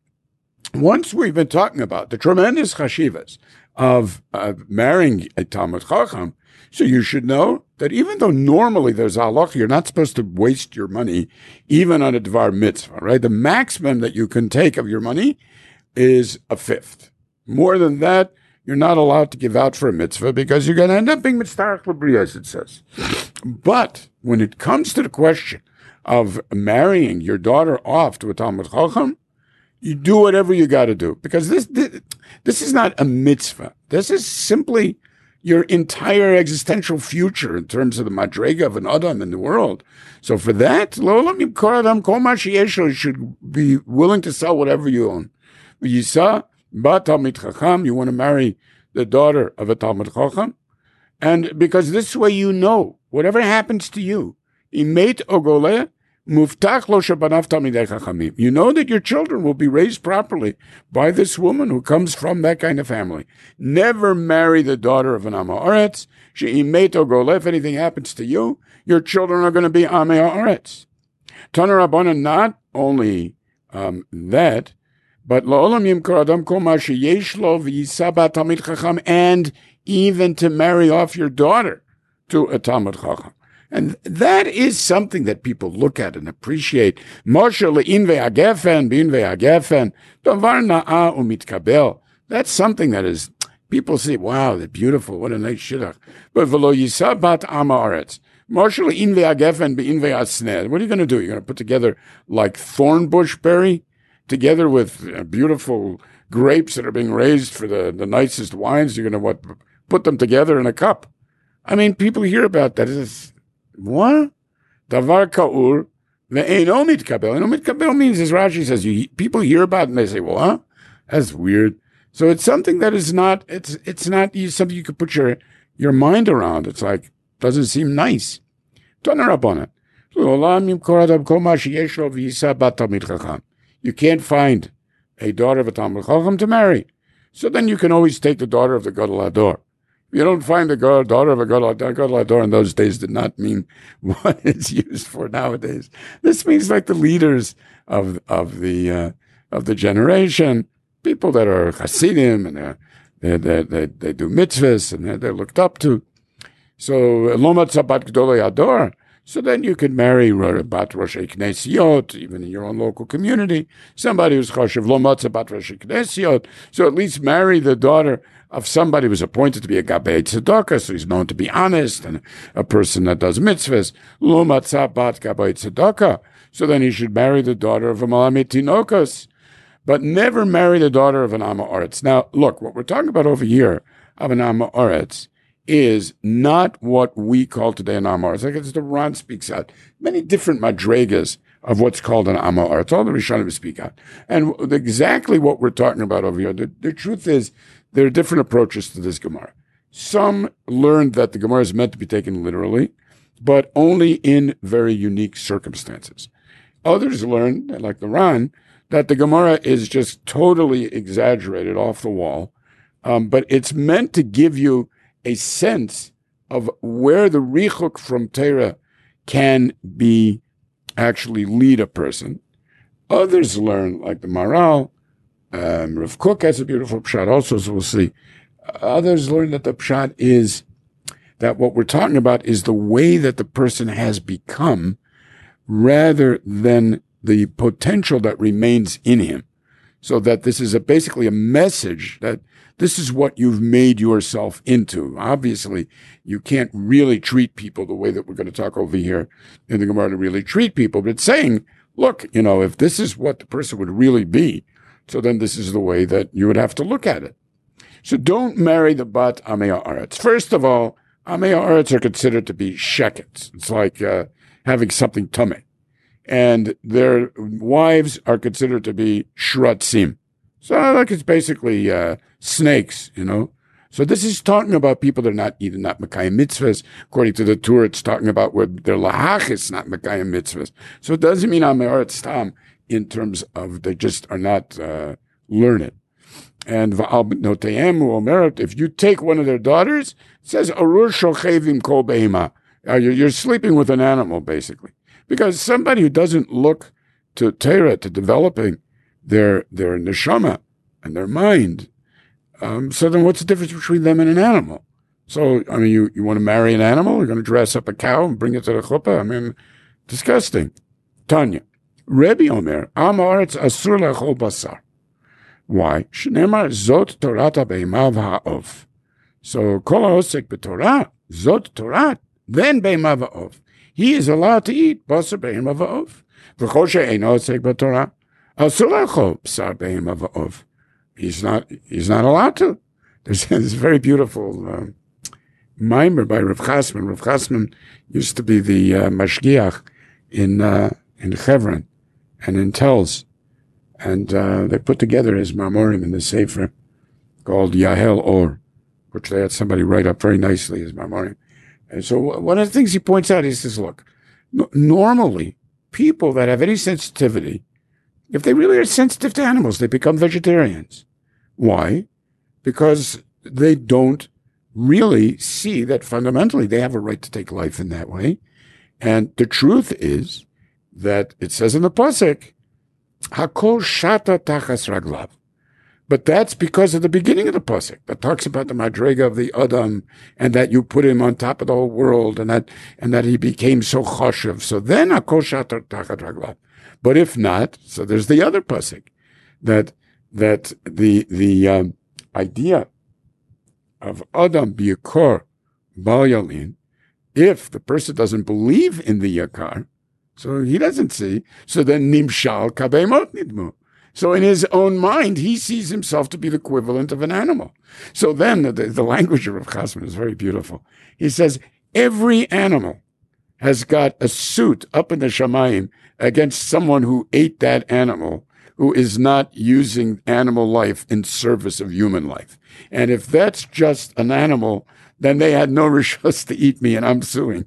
Once we've been talking about the tremendous chashivas of uh, marrying a Talmid Chacham, so you should know that even though normally there's halach, you're not supposed to waste your money, even on a dvar mitzvah, right? The maximum that you can take of your money is a fifth. More than that, you're not allowed to give out for a mitzvah because you're going to end up being mitzdarach l'briyos, it says. But when it comes to the question of marrying your daughter off to a Talmid Chacham, you do whatever you got to do, because this, this this is not a mitzvah. This is simply your entire existential future in terms of the madrega of an adam in the world. So for that, you should be willing to sell whatever you own. Yisa, ba Talmid Chacham, you want to marry the daughter of a Talmid Chacham, and because this way you know, whatever happens to you, imet ogoleh, muftach lo shabanav Talmidei Chachamim. You know that your children will be raised properly by this woman who comes from that kind of family. Never marry the daughter of an Am Haaretz. She'imet ogoleh, if anything happens to you, your children are going to be Am Haaretz. Tana Rabbanan, not only um, that, But la'olam yimkor adam kol ma sheyesh lo v'yisa bat talmid chacham, and even to marry off your daughter to a talmid chacham. And that is something that people look at and appreciate. Moshe le'in ve'agefen, bin ve'agefen, davar na'a u'mitkabel. That's something that is, people say, wow, they're beautiful, what a nice shidduch. But v'lo yisa bat am haaretz. Moshe le'in ve'agefen, bin ve'asneh. What are you going to do? You're going to put together like thorn bush berry together with uh, beautiful grapes that are being raised for the, the nicest wines. You're going to what? Put them together in a cup. I mean, people hear about that. It's, what? Davar ka'ur ve'eino mitkabel. Eino mitkabel means, as Rashi says, you, people hear about it and they say, well, huh? That's weird. So it's something that is not, it's it's not something you could put your, your mind around. It's like, doesn't seem nice. You can't find a daughter of a Talmid Chacham to marry. So then you can always take the daughter of the Gadol Hador. You don't find the daughter of a Gadol Hador in those days did not mean what it's used for nowadays. This means like the leaders of of the uh, of the generation, people that are Hasidim and they they they they do mitzvahs and they're, they're looked up to. So lo matzah bat Gadol Hador. So then you could marry bat Roshei Knesiot, even in your own local community. Somebody who's choshev lo matzah bat Roshei Knesiot. So at least marry the daughter of somebody who's appointed to be a Gabei Tzedakah, so he's known to be honest, and a person that does mitzvahs. Lo matzah bat Gabei Tzedakah. So then he should marry the daughter of a Malamit Tinokas, but never marry the daughter of an Am Haaretz. Now, look, what we're talking about over here of an Am Haaretz is not what we call today an Am Haaretz. Like as the Ran speaks out, many different madregas of what's called an Am Haaretz. All the Rishonim speak out. And exactly what we're talking about over here, the, the truth is, there are different approaches to this Gemara. Some learned that the Gemara is meant to be taken literally, but only in very unique circumstances. Others learned, like the Ran, that the Gemara is just totally exaggerated off the wall, um, but it's meant to give you a sense of where the richuk from Torah can be actually lead a person. Others learn, like the Maral, um, Rav Kook has a beautiful pshat also, so we'll see. Others learn that the pshat is that what we're talking about is the way that the person has become rather than the potential that remains in him. So that this is a, basically a message that this is what you've made yourself into. Obviously, you can't really treat people the way that we're going to talk over here in the Gemara to really treat people, but it's saying, look, you know, if this is what the person would really be, so then this is the way that you would have to look at it. So don't marry the bat Amei Haaretz. First of all, Amei Haaretz are considered to be shekets. It's like uh, having something tummy. And their wives are considered to be shratzim. So like it's basically uh, snakes, you know. So this is talking about people that are not either not Mekayim mitzvahs. According to the Torah, it's talking about where their lahachis not Mekayim mitzvahs. So it doesn't mean Amei Haaretz tam in terms of they just are not uh, learned. And va'al b'noteihem u'omeret, if you take one of their daughters, it says arur shochevim kol behema. You're sleeping with an animal, basically. Because somebody who doesn't look to Torah, to developing their their neshama and their mind, um, so then what's the difference between them and an animal? So, I mean, you, you want to marry an animal? You're going to dress up a cow and bring it to the chuppah? I mean, disgusting. Tanya. Rebbe Omer, Am Haaretz asur lechol basar. Why? Shneimar zot Torat be'imav ha'ov. So, kol ha'osek b'Torah, zot Torat, then be'imav ha'ov. He is allowed to eat basar be'imav ha'ov. V'chol she'eino osek b'Torah, asur lechol basar be'imav ha'ov. He's not, he's not allowed to. There's this very beautiful um, mimer by Rav Chasman. Rav Chasman used to be the uh, mashgiach in uh, in Hebron and in Telz. And uh, they put together his Mamorim in the Sefer called Yahel Or, which they had somebody write up very nicely as Mamorim. And so one of the things he points out, he says, look, n- normally people that have any sensitivity, if they really are sensitive to animals, they become vegetarians. Why? Because they don't really see that fundamentally they have a right to take life in that way. And the truth is that it says in the Pasuk, Hakol shata tachas raglav. But that's because of the beginning of the pasuk that talks about the madrega of the Adam, and that you put him on top of the whole world, and that and that he became so choshev. So then hakol shata tachas raglav. But if not, so there's the other pasuk that that the the um, idea of Adam b'yakar bal yalin, if the person doesn't believe in the yakar, so he doesn't see, so then nimshal kabemot nidmu. So in his own mind, he sees himself to be the equivalent of an animal. So then the, the language of Rav Chasman is very beautiful. He says, every animal has got a suit up in the Shamayim against someone who ate that animal, who is not using animal life in service of human life. And if that's just an animal, then they had no rishus to eat me, and I'm suing.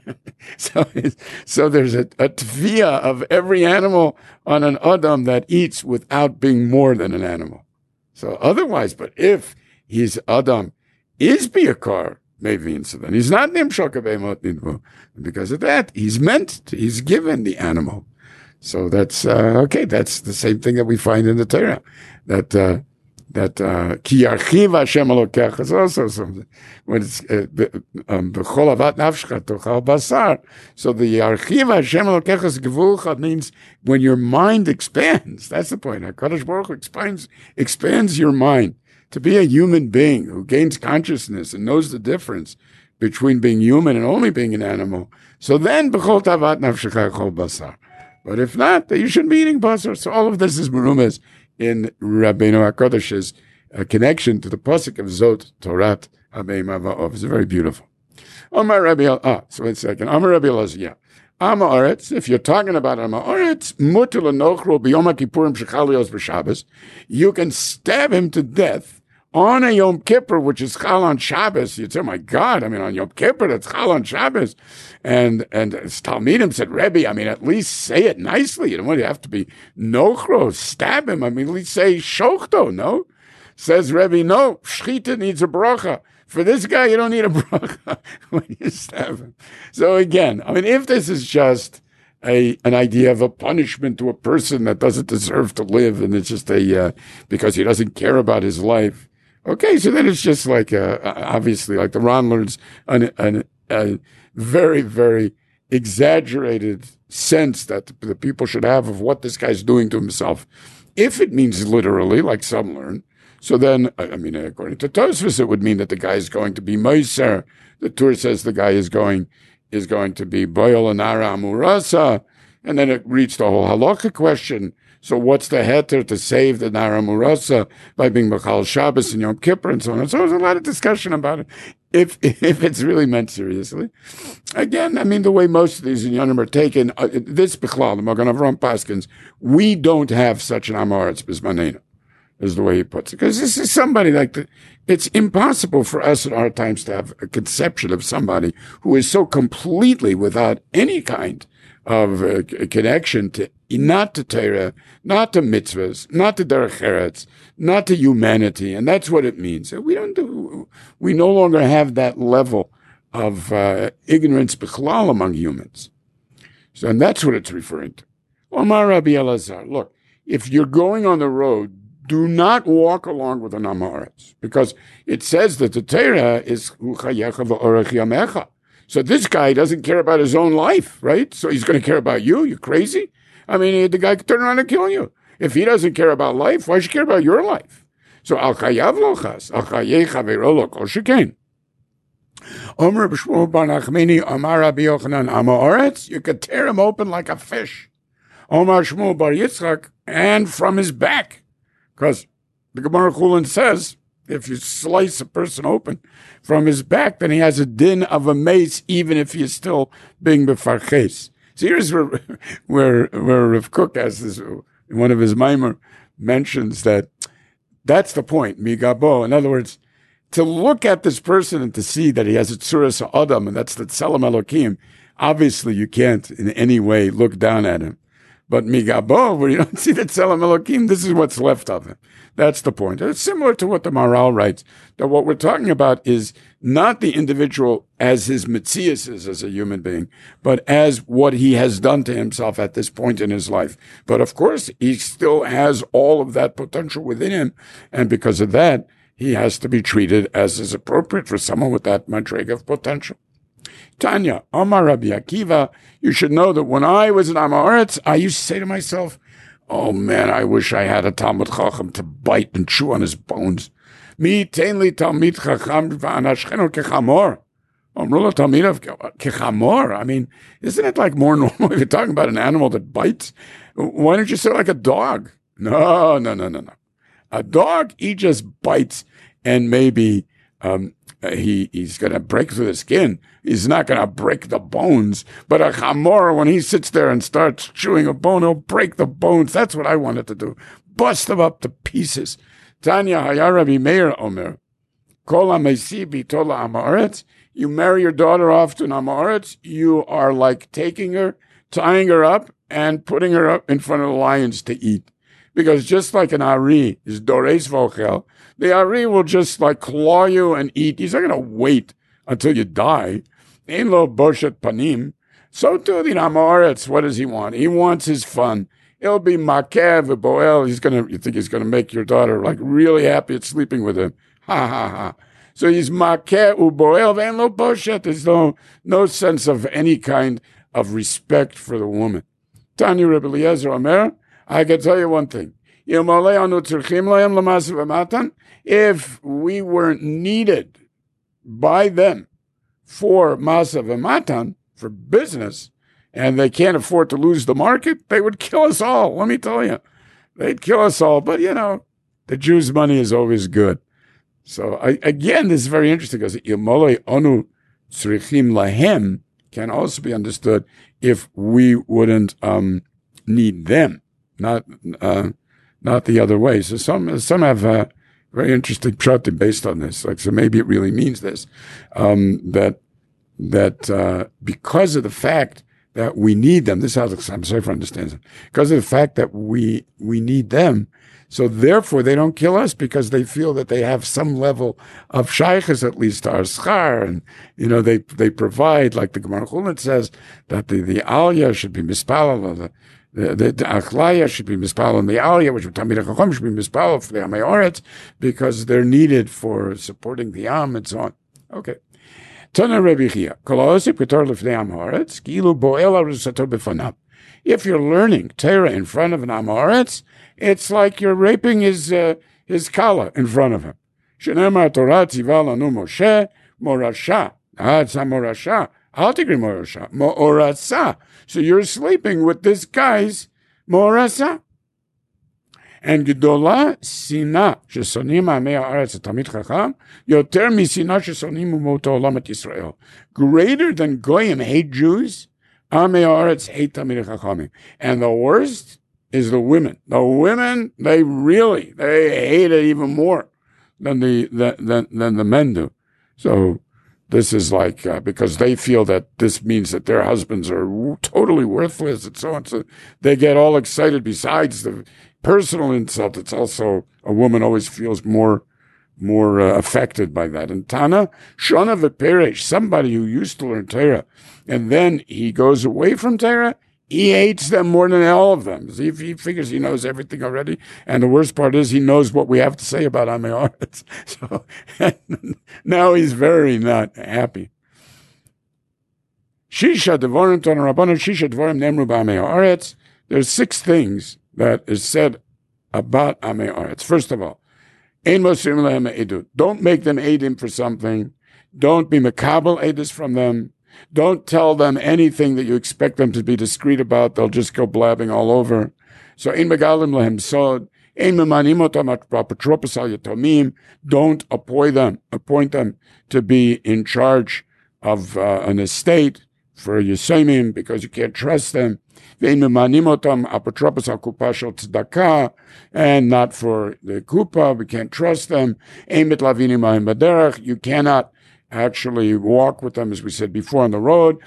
so, so there's a, a tviyah of every animal on an Adam that eats without being more than an animal. So otherwise, but if his Adam is biyakar, maybe, so then he's not nimshal kabemot nidmu. Because of that, he's meant to, he's given the animal. So that's, uh, okay, that's the same thing that we find in the Torah. That, uh, that, ki yarchiv Hashem Elokecha is also something. When it's, b'chol avat nafshcha tochal basar. So the yarchiv Hashem Elokecha's gevulcha means when your mind expands. That's the point. HaKadosh Baruch Hu expands, expands your mind to be a human being who gains consciousness and knows the difference between being human and only being an animal. So then, b'chol avat nafshcha tochal basar. But if not, then you shouldn't be eating basar. So all of this is merumas in Rabbeinu HaKodesh's uh, connection to the pasuk of Zot Torat Habei Mava'ov. It's very beautiful. Amar Rabbi El, ah, so one second. Amar Rabbi Elazar, yeah. Ama Oretz, if you're talking about Ama Oretz, mutul anochro b'yom HaKippurim shechalios b'Shabbos, you can stab him to death on a Yom Kippur, which is Chal on Shabbos. You'd say, oh my God, I mean, on Yom Kippur, that's Chal on Shabbos. And, and Talmidim said, Rebbe, I mean, at least say it nicely. You don't want to have to be nochro, stab him. I mean, at least say shochto, no? Says Rebbe, no, shchita needs a bracha. For this guy, you don't need a bracha when you stab him. So again, I mean, if this is just a an idea of a punishment to a person that doesn't deserve to live, and it's just a, uh, because he doesn't care about his life, okay, so then it's just like, uh, obviously, like the Ron learns an, an, a very, very exaggerated sense that the, the people should have of what this guy's doing to himself. If it means literally, like some learn, so then, I mean, according to Tosfos, it would mean that the guy is going to be Meiser. The Tur says the guy is going is going to be Boyol and Ara Amurasa, and then it reached the whole halakha question. So what's the heter to save the Nara Murasa by being B'chal Shabbos and Yom Kippur and so on? And so there's a lot of discussion about it, if if it's really meant seriously. Again, I mean, the way most of these inyanim are taken, uh, this B'chlal, the Magen Avraham Paskins, we don't have such an Amoritz B'zmanenu, is the way he puts it. Because this is somebody like the, it's impossible for us in our times to have a conception of somebody who is so completely without any kind of uh, connection to, not to Torah, not to mitzvahs, not to derech eretz, not to humanity. And that's what it means. We don't do, we no longer have that level of uh, ignorance b'chlal among humans. So, and that's what it's referring to. Omar Rabbi Elazar, look, if you're going on the road, do not walk along with an Amoritz, because it says that the Torah is uchayecha v'orech yamecha. So this guy doesn't care about his own life, right? So he's going to care about you. You crazy? I mean, the guy could turn around and kill you. If he doesn't care about life, why should he care about your life? So al chayav lochas, al chayei chavero lo kol shekain. Omer b'shmuel bar Nachmani, Amar Rabbi Yochanan, Amoritz, you could tear him open like a fish. Omar Shmuel bar Yitzchak, and from his back. Because the Gemara Chulin says, if you slice a person open from his back, then he has a din of a mace, even if he is still being befarches. So here's where, where, where Rav Kook has this, one of his Maimer mentions that that's the point, migabo. In other words, to look at this person and to see that he has a tzuras ha'adam, and that's the tzelem Elokim, obviously you can't in any way look down at him. But Migabo, where you don't see the Tzelem Elokim, this is what's left of him. That's the point. It's similar to what the Maharal writes, that what we're talking about is not the individual as his Metzias is as a human being, but as what he has done to himself at this point in his life. But of course, he still has all of that potential within him, and because of that, he has to be treated as is appropriate for someone with that madrega of potential. Tanya, Omar Rabbi Akiva, you should know that when I was in Amoritz, I used to say to myself, oh man, I wish I had a Talmud Chacham to bite and chew on his bones. Mi tenli Talmid Chacham v'anashchenu kechamor. Omrula Talmid kechamor. I mean, isn't it like more normal if you're talking about an animal that bites? Why don't you say like a dog? No, no, no, no, no. A dog, he just bites and maybe um, he he's going to break through the skin. He's not going to break the bones. But a chamor, when he sits there and starts chewing a bone, he'll break the bones. That's what I wanted to do. Bust them up to pieces. Tanya Hayar Rabbi Meir Omer, Kol HaMesi Bitola Amoritz. You marry your daughter off to an Amoritz, you are like taking her, tying her up, and putting her up in front of the lions to eat. Because just like an Ari is Dores Vochel, the Ari will just like claw you and eat. He's not going to wait until you die. Ein lo boshet panim. So too the Amoritz, what does he want? He wants his fun. He'll be makev boel. He's going to, you think he's going to make your daughter like really happy at sleeping with him. Ha ha ha. So he's makev uboel ein lo boshet. There's no, no sense of any kind of respect for the woman. Tanya Rebbe Eliezer Omer, I can tell you one thing. If we weren't needed by them for Masa V'matan, for business, and they can't afford to lose the market, they would kill us all. Let me tell you. They'd kill us all. But, you know, the Jews' money is always good. So, I, again, this is very interesting because Yomolei Onu Tzrichim Lahem can also be understood if we wouldn't um, need them. Not, uh, not the other way. So some, some have uh, very interesting pshatim based on this. Like, so maybe it really means this, um, that, that, uh, because of the fact that we need them, this is how I'm sorry for understanding, because of the fact that we, we need them. So therefore they don't kill us because they feel that they have some level of shaykhs, at least to our schar. And, you know, they, they provide, like the Gemara Chulin says, that the, the aliyah should be mispalal, the, The, the, the Achlaya should be mispal and the Aliyah, which Talmidei Chacham should be mispal for the Amei Oretz, because they're needed for supporting the Am and so on. Okay. Tana Rebbe Chia, Kol ha'osif ketor lifnei Am Haaretz, ki'ilu bo'el arusato b'fanav. If you're learning Torah in front of an Am Haaretz, it's like you're raping his uh, his kala in front of him. Shenemar Torah tziva lanu Moshe morasha. Ah, it's a morasha. Al tigri morasha. Mo'orasa. So you're sleeping with this guy's morasa. And Gedola Sina shesonim amei haaretz tamid chacham yoter misina shesonim umoto olam et Yisrael. Greater than goyim hate Jews, amei haaretz hate tamid chachamim. And the worst is the women. The women, they really, they hate it even more than the than than the men do. So this is like, uh, because they feel that this means that their husbands are w- totally worthless and so on. So they get all excited. Besides the personal insult, it's also, a woman always feels more, more uh, affected by that. And Tana, Shona v'peresh, somebody who used to learn Torah, and then he goes away from Torah, he hates them more than all of them. He, he figures he knows everything already. And the worst part is he knows what we have to say about Amei Haaretz. So now he's very not happy. Shisha devorim ton rabbanon, shisha devorim nemru b'Amei Haaretz. There's six things that is said about Amei Haaretz. First of all, ein mosrim lehem edut. Don't make them edim for something. Don't be makabel edus from them. Don't tell them anything that you expect them to be discreet about. They'll just go blabbing all over. So, ein megalim lehem sod, ein memanim otam apotropos al yatomim. Don't appoint them, appoint them to be in charge of uh, an estate for Yisomim because you can't trust them. Ein memanim otam apotropos al kupa shel tzedakah, and not for the kupa. We can't trust them. Ein mitlavinim ahem baderech. You cannot actually walk with them, as we said before, on the road.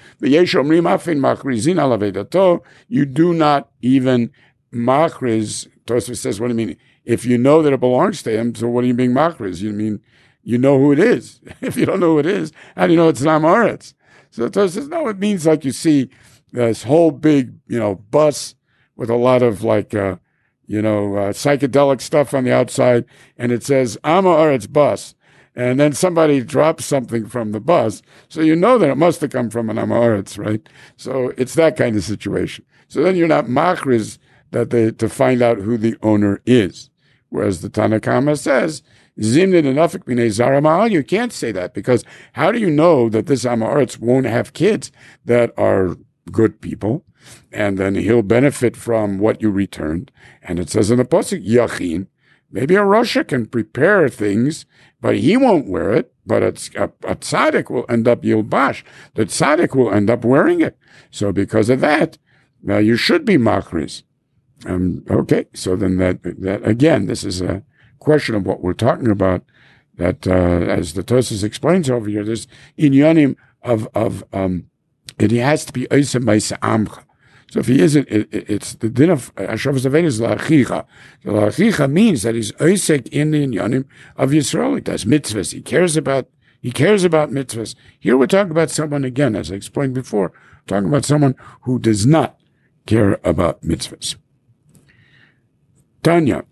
You do not even machriz. Tosfos says, what do you mean? If you know that it belongs to him, so what are you being machriz? You mean you know who it is? If you don't know who it is, how do you know it's Am Haaretz? So Tosfos says, no, it means like you see this whole big, you know, bus with a lot of like, uh, you know, uh, psychedelic stuff on the outside, and it says Am Haaretz bus. And then somebody drops something from the bus, so you know that it must have come from an Am Haaretz, right? So it's that kind of situation. So then you're not machriz that they to find out who the owner is. Whereas the Tanna Kama says, Zimnid enafik b'nei zara ma'al, you can't say that, because how do you know that this Am Haaretz won't have kids that are good people, and then he'll benefit from what you returned? And it says in the pasuk, Yachin, maybe a Rasha can prepare things, but he won't wear it, but it's, a, a tzaddik will end up yilbash. The tzaddik will end up wearing it. So because of that, now you should be machriz. Um, okay, so then that, that, again, this is a question of what we're talking about, that, uh, as the Tosfos explains over here, there's inyanim of, of, um, it has to be oisem b'isa amcha. So if he isn't, it, it, it's the din of Hashavas Aveda is la'achicha. So la'achicha means that he's oisek in the inyanim of Yisrael. He does mitzvahs. He cares about, he cares about mitzvahs. Here we're talking about someone, again, as I explained before, talking about someone who does not care about mitzvahs. Tanya.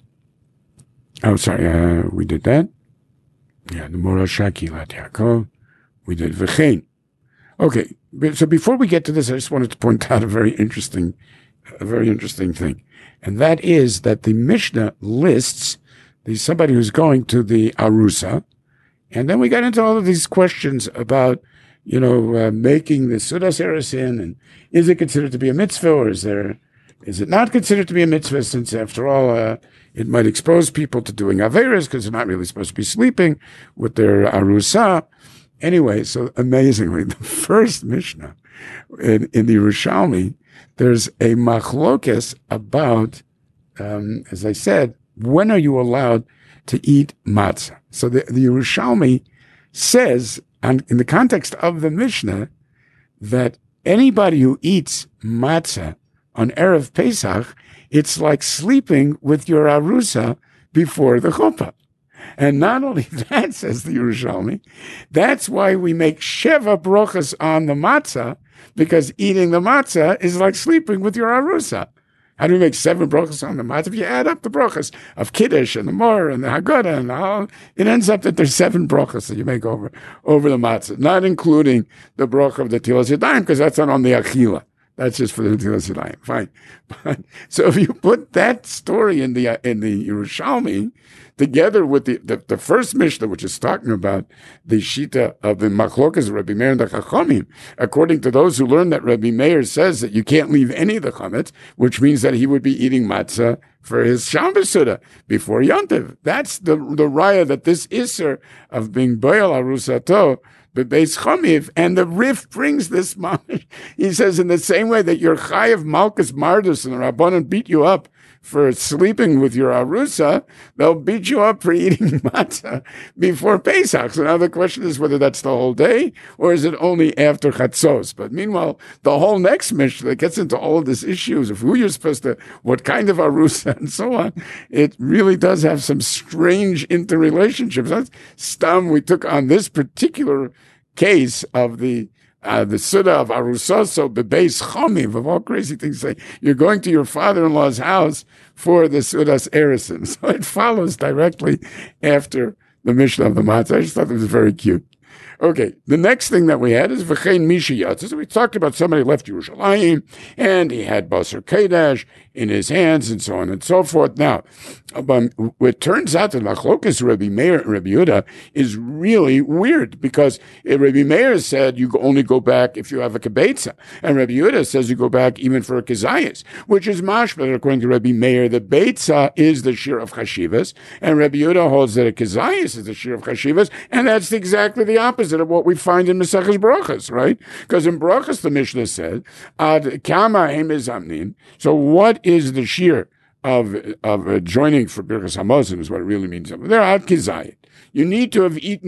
Oh, sorry, uh, we did that. Yeah, the Mora Shakilat Yaakov. We did V'chein. Okay, so before we get to this, I just wanted to point out a very interesting, a very interesting thing. And that is that the Mishnah lists the, somebody who's going to the Arusa. And then we got into all of these questions about, you know, uh, making the Sudas Eresin, and is it considered to be a mitzvah, or is there, is it not considered to be a mitzvah, since after all, uh, it might expose people to doing Averas because they're not really supposed to be sleeping with their Arusa. Anyway, so amazingly, the first Mishnah in, in the Yerushalmi, there's a machlokes about, um, as I said, when are you allowed to eat matzah? So the, the Yerushalmi says, and in the context of the Mishnah, that anybody who eats matzah on Erev Pesach, it's like sleeping with your arusa before the chuppah. And not only that, says the Yerushalmi, that's why we make sheva brochas on the matzah, because eating the matzah is like sleeping with your arusa. How do we make seven brochas on the matzah? If you add up the brochas of Kiddush and the Mor and the Haggadah and all, it ends up that there's seven brochas that you make over, over the matzah, not including the brocha of the Tilas Yadayim, because that's not on the Achila. That's just for the Tilas Yadayim. Fine. But, so if you put that story in the uh, in the Yerushalmi together with the, the, the first Mishnah, which is talking about the Shita of the Machlokas of Rabbi Meir and the Chachamim, according to those who learn that Rabbi Meir says that you can't leave any of the chametz, which means that he would be eating matzah for his Shabbos Suda before Yontiv. That's the the raya that this Isser of being Boyal Arusato, but Beis Chamiv, and the Rif brings this mamish. He says, in the same way that your Chayav Malkus Mardus and the Rabbanan beat you up for sleeping with your arusa, they'll beat you up for eating matzah before Pesach. So now the question is whether that's the whole day or is it only after Chatzos. But meanwhile, the whole next Mishnah that gets into all of these issues of who you're supposed to, what kind of arusa and so on, it really does have some strange interrelationships. That's stam we took on this particular case of the Uh, the Suda of Arusoso, Bebeis Chomiv, of all crazy things, say you're going to your father-in-law's house for the Sudas Erison. So it follows directly after the Mishnah of the Matzah. I just thought it was very cute. Okay, the next thing that we had is V'chein Mishi Yatz. So we talked about somebody left Yerushalayim, and he had Basar Kedesh in his hands, and so on and so forth. Now, um, it turns out that Machlokas Rabbi Meir and Rabbi Yehuda is really weird, because Rabbi Meir said you only go back if you have a kibetza, and Rabbi Yehuda says you go back even for a kizayis, which is mashma. According to Rabbi Meir, the betza is the shir of chashivas, and Rabbi Yehuda holds that a kizayis is the shir of chashivas, and that's exactly the opposite of what we find in Maseches Brachas, right? Because in Brachas the Mishnah said, Ad kama hem amnin. So what is the shir of of uh, joining for Birkas Hamazon is what it really means. They're ad kizayit. You need to have eaten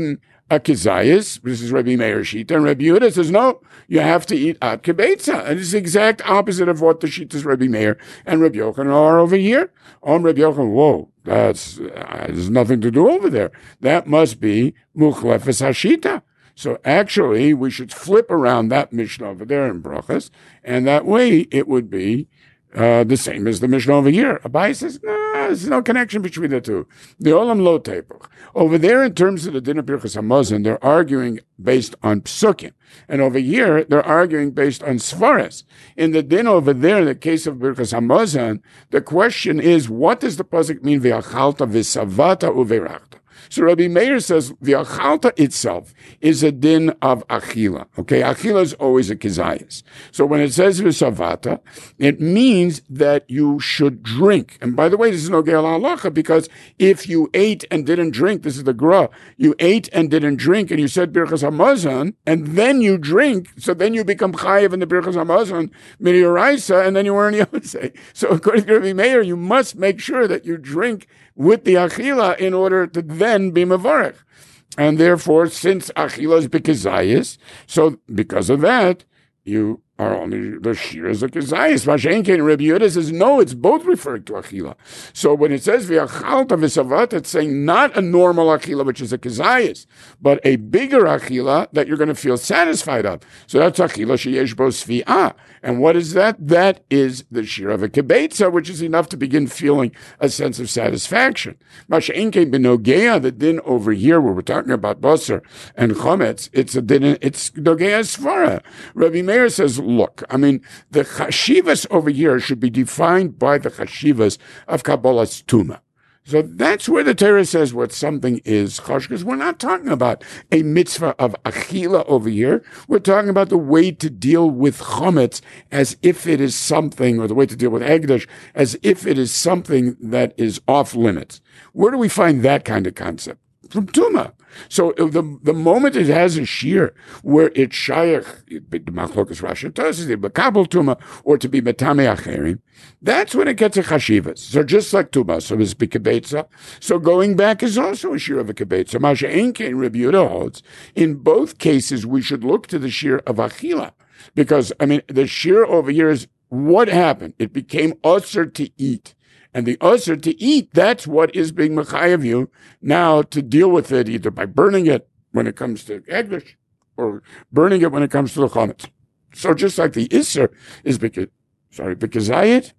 a kizayis. This is Rabbi Meir Shita. And Rabbi Yehuda says, no, you have to eat at kibetza. And it's the exact opposite of what the Shitas Rabbi Meir and Rabbi Yochanan are over here. On Rabbi Yochanan, whoa, that's, uh, there's nothing to do over there. That must be muchlefes hashita. So actually, we should flip around that Mishnah over there in Brachas, and that way it would be Uh, the same as the Mishnah over here. Abai says, no, there's no connection between the two. The Olam Lo Tepuch. Over there, in terms of the Din of Birchas Hamazon, they're arguing based on Psukim. And over here, they're arguing based on Svaras. In the Din over there, in the case of Birchas Hamazon, the question is, what does the Pasuk mean, V'achalta v'savata u'verachta? So Rabbi Meir says the achalta itself is a din of achila. Okay, achila is always a kizayis. So when it says v'savata, it means that you should drink. And by the way, this is no ge'al halacha, because if you ate and didn't drink, this is the gra, you ate and didn't drink, and you said birchas hamazon, and then you drink, so then you become chayiv in the birchas hamazon midioraisa, and then you were in yosei. So according to Rabbi Meir, you must make sure that you drink with the achila in order to then be mevarech. And therefore, since achila is bekizayis, so because of that, you are only the shir is a kizayis. Mashenkin Rabbi Yehuda says, no, it's both referring to achila. So when it says v'achalta v'savat, it's saying not a normal achila, which is a kizayis, but a bigger achila that you're going to feel satisfied of. So that's achila sheyesh bo svi'ah. And what is that? That is the shir of a kibetza, which is enough to begin feeling a sense of satisfaction. Mashenkin benogea, the din over here, where we're talking about basar and chometz, it's a din, it's nogea svara. Rabbi Meir says, look, I mean, the chashivas over here should be defined by the chashivas of Kabbalah's Tuma. So that's where the Torah says what something is chosh, because we're not talking about a mitzvah of achila over here. We're talking about the way to deal with chometz as if it is something, or the way to deal with egdesh as if it is something that is off limits. Where do we find that kind of concept? From Tuma. So the the moment it has a shear where it's shayach, machlokas Rashi and Tosfos, the bekabel Tuma, or to be metame acherim, that's when it gets a chashivas. So just like Tuma, so it's bekebetza. So going back is also a shear of a kebetza. Masha Einkein Rabbi Yehuda holds, in both cases we should look to the shear of achila, because I mean the shear over here is what happened. It became usher to eat. And the usher to eat, that's what is being mechayev you now to deal with it, either by burning it when it comes to egdish, or burning it when it comes to the chometz. So just like the isser is because, sorry, bekizayit,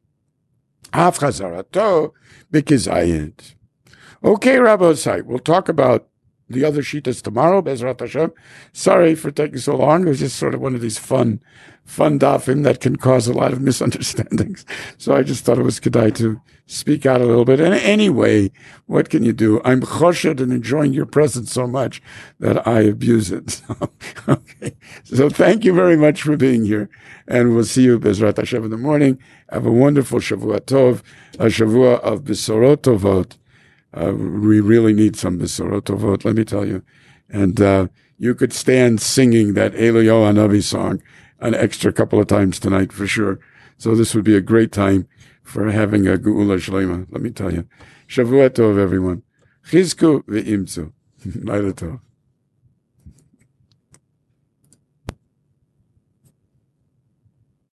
haf chazarato bekizayit. Okay, Rabbi Osai, we'll talk about the other shitas tomorrow, Bezrat Hashem. Sorry for taking so long. It was just sort of one of these fun, fun dafim that can cause a lot of misunderstandings. So I just thought it was kedai to speak out a little bit. And anyway, what can you do? I'm choshed and enjoying your presence so much that I abuse it. So, okay. So thank you very much for being here. And we'll see you, Bezrat Hashem, in the morning. Have a wonderful Shavua Tov, a Shavua of Besorot Tovot. Uh, we really need some Besorot Tovot, let me tell you. And uh, you could stand singing that Eliyahu Hanavi song an extra couple of times tonight for sure. So this would be a great time for having a Geula Shlema, let me tell you. Shavua Tov, everyone. Chizku ve'imtzu. Laila Tov.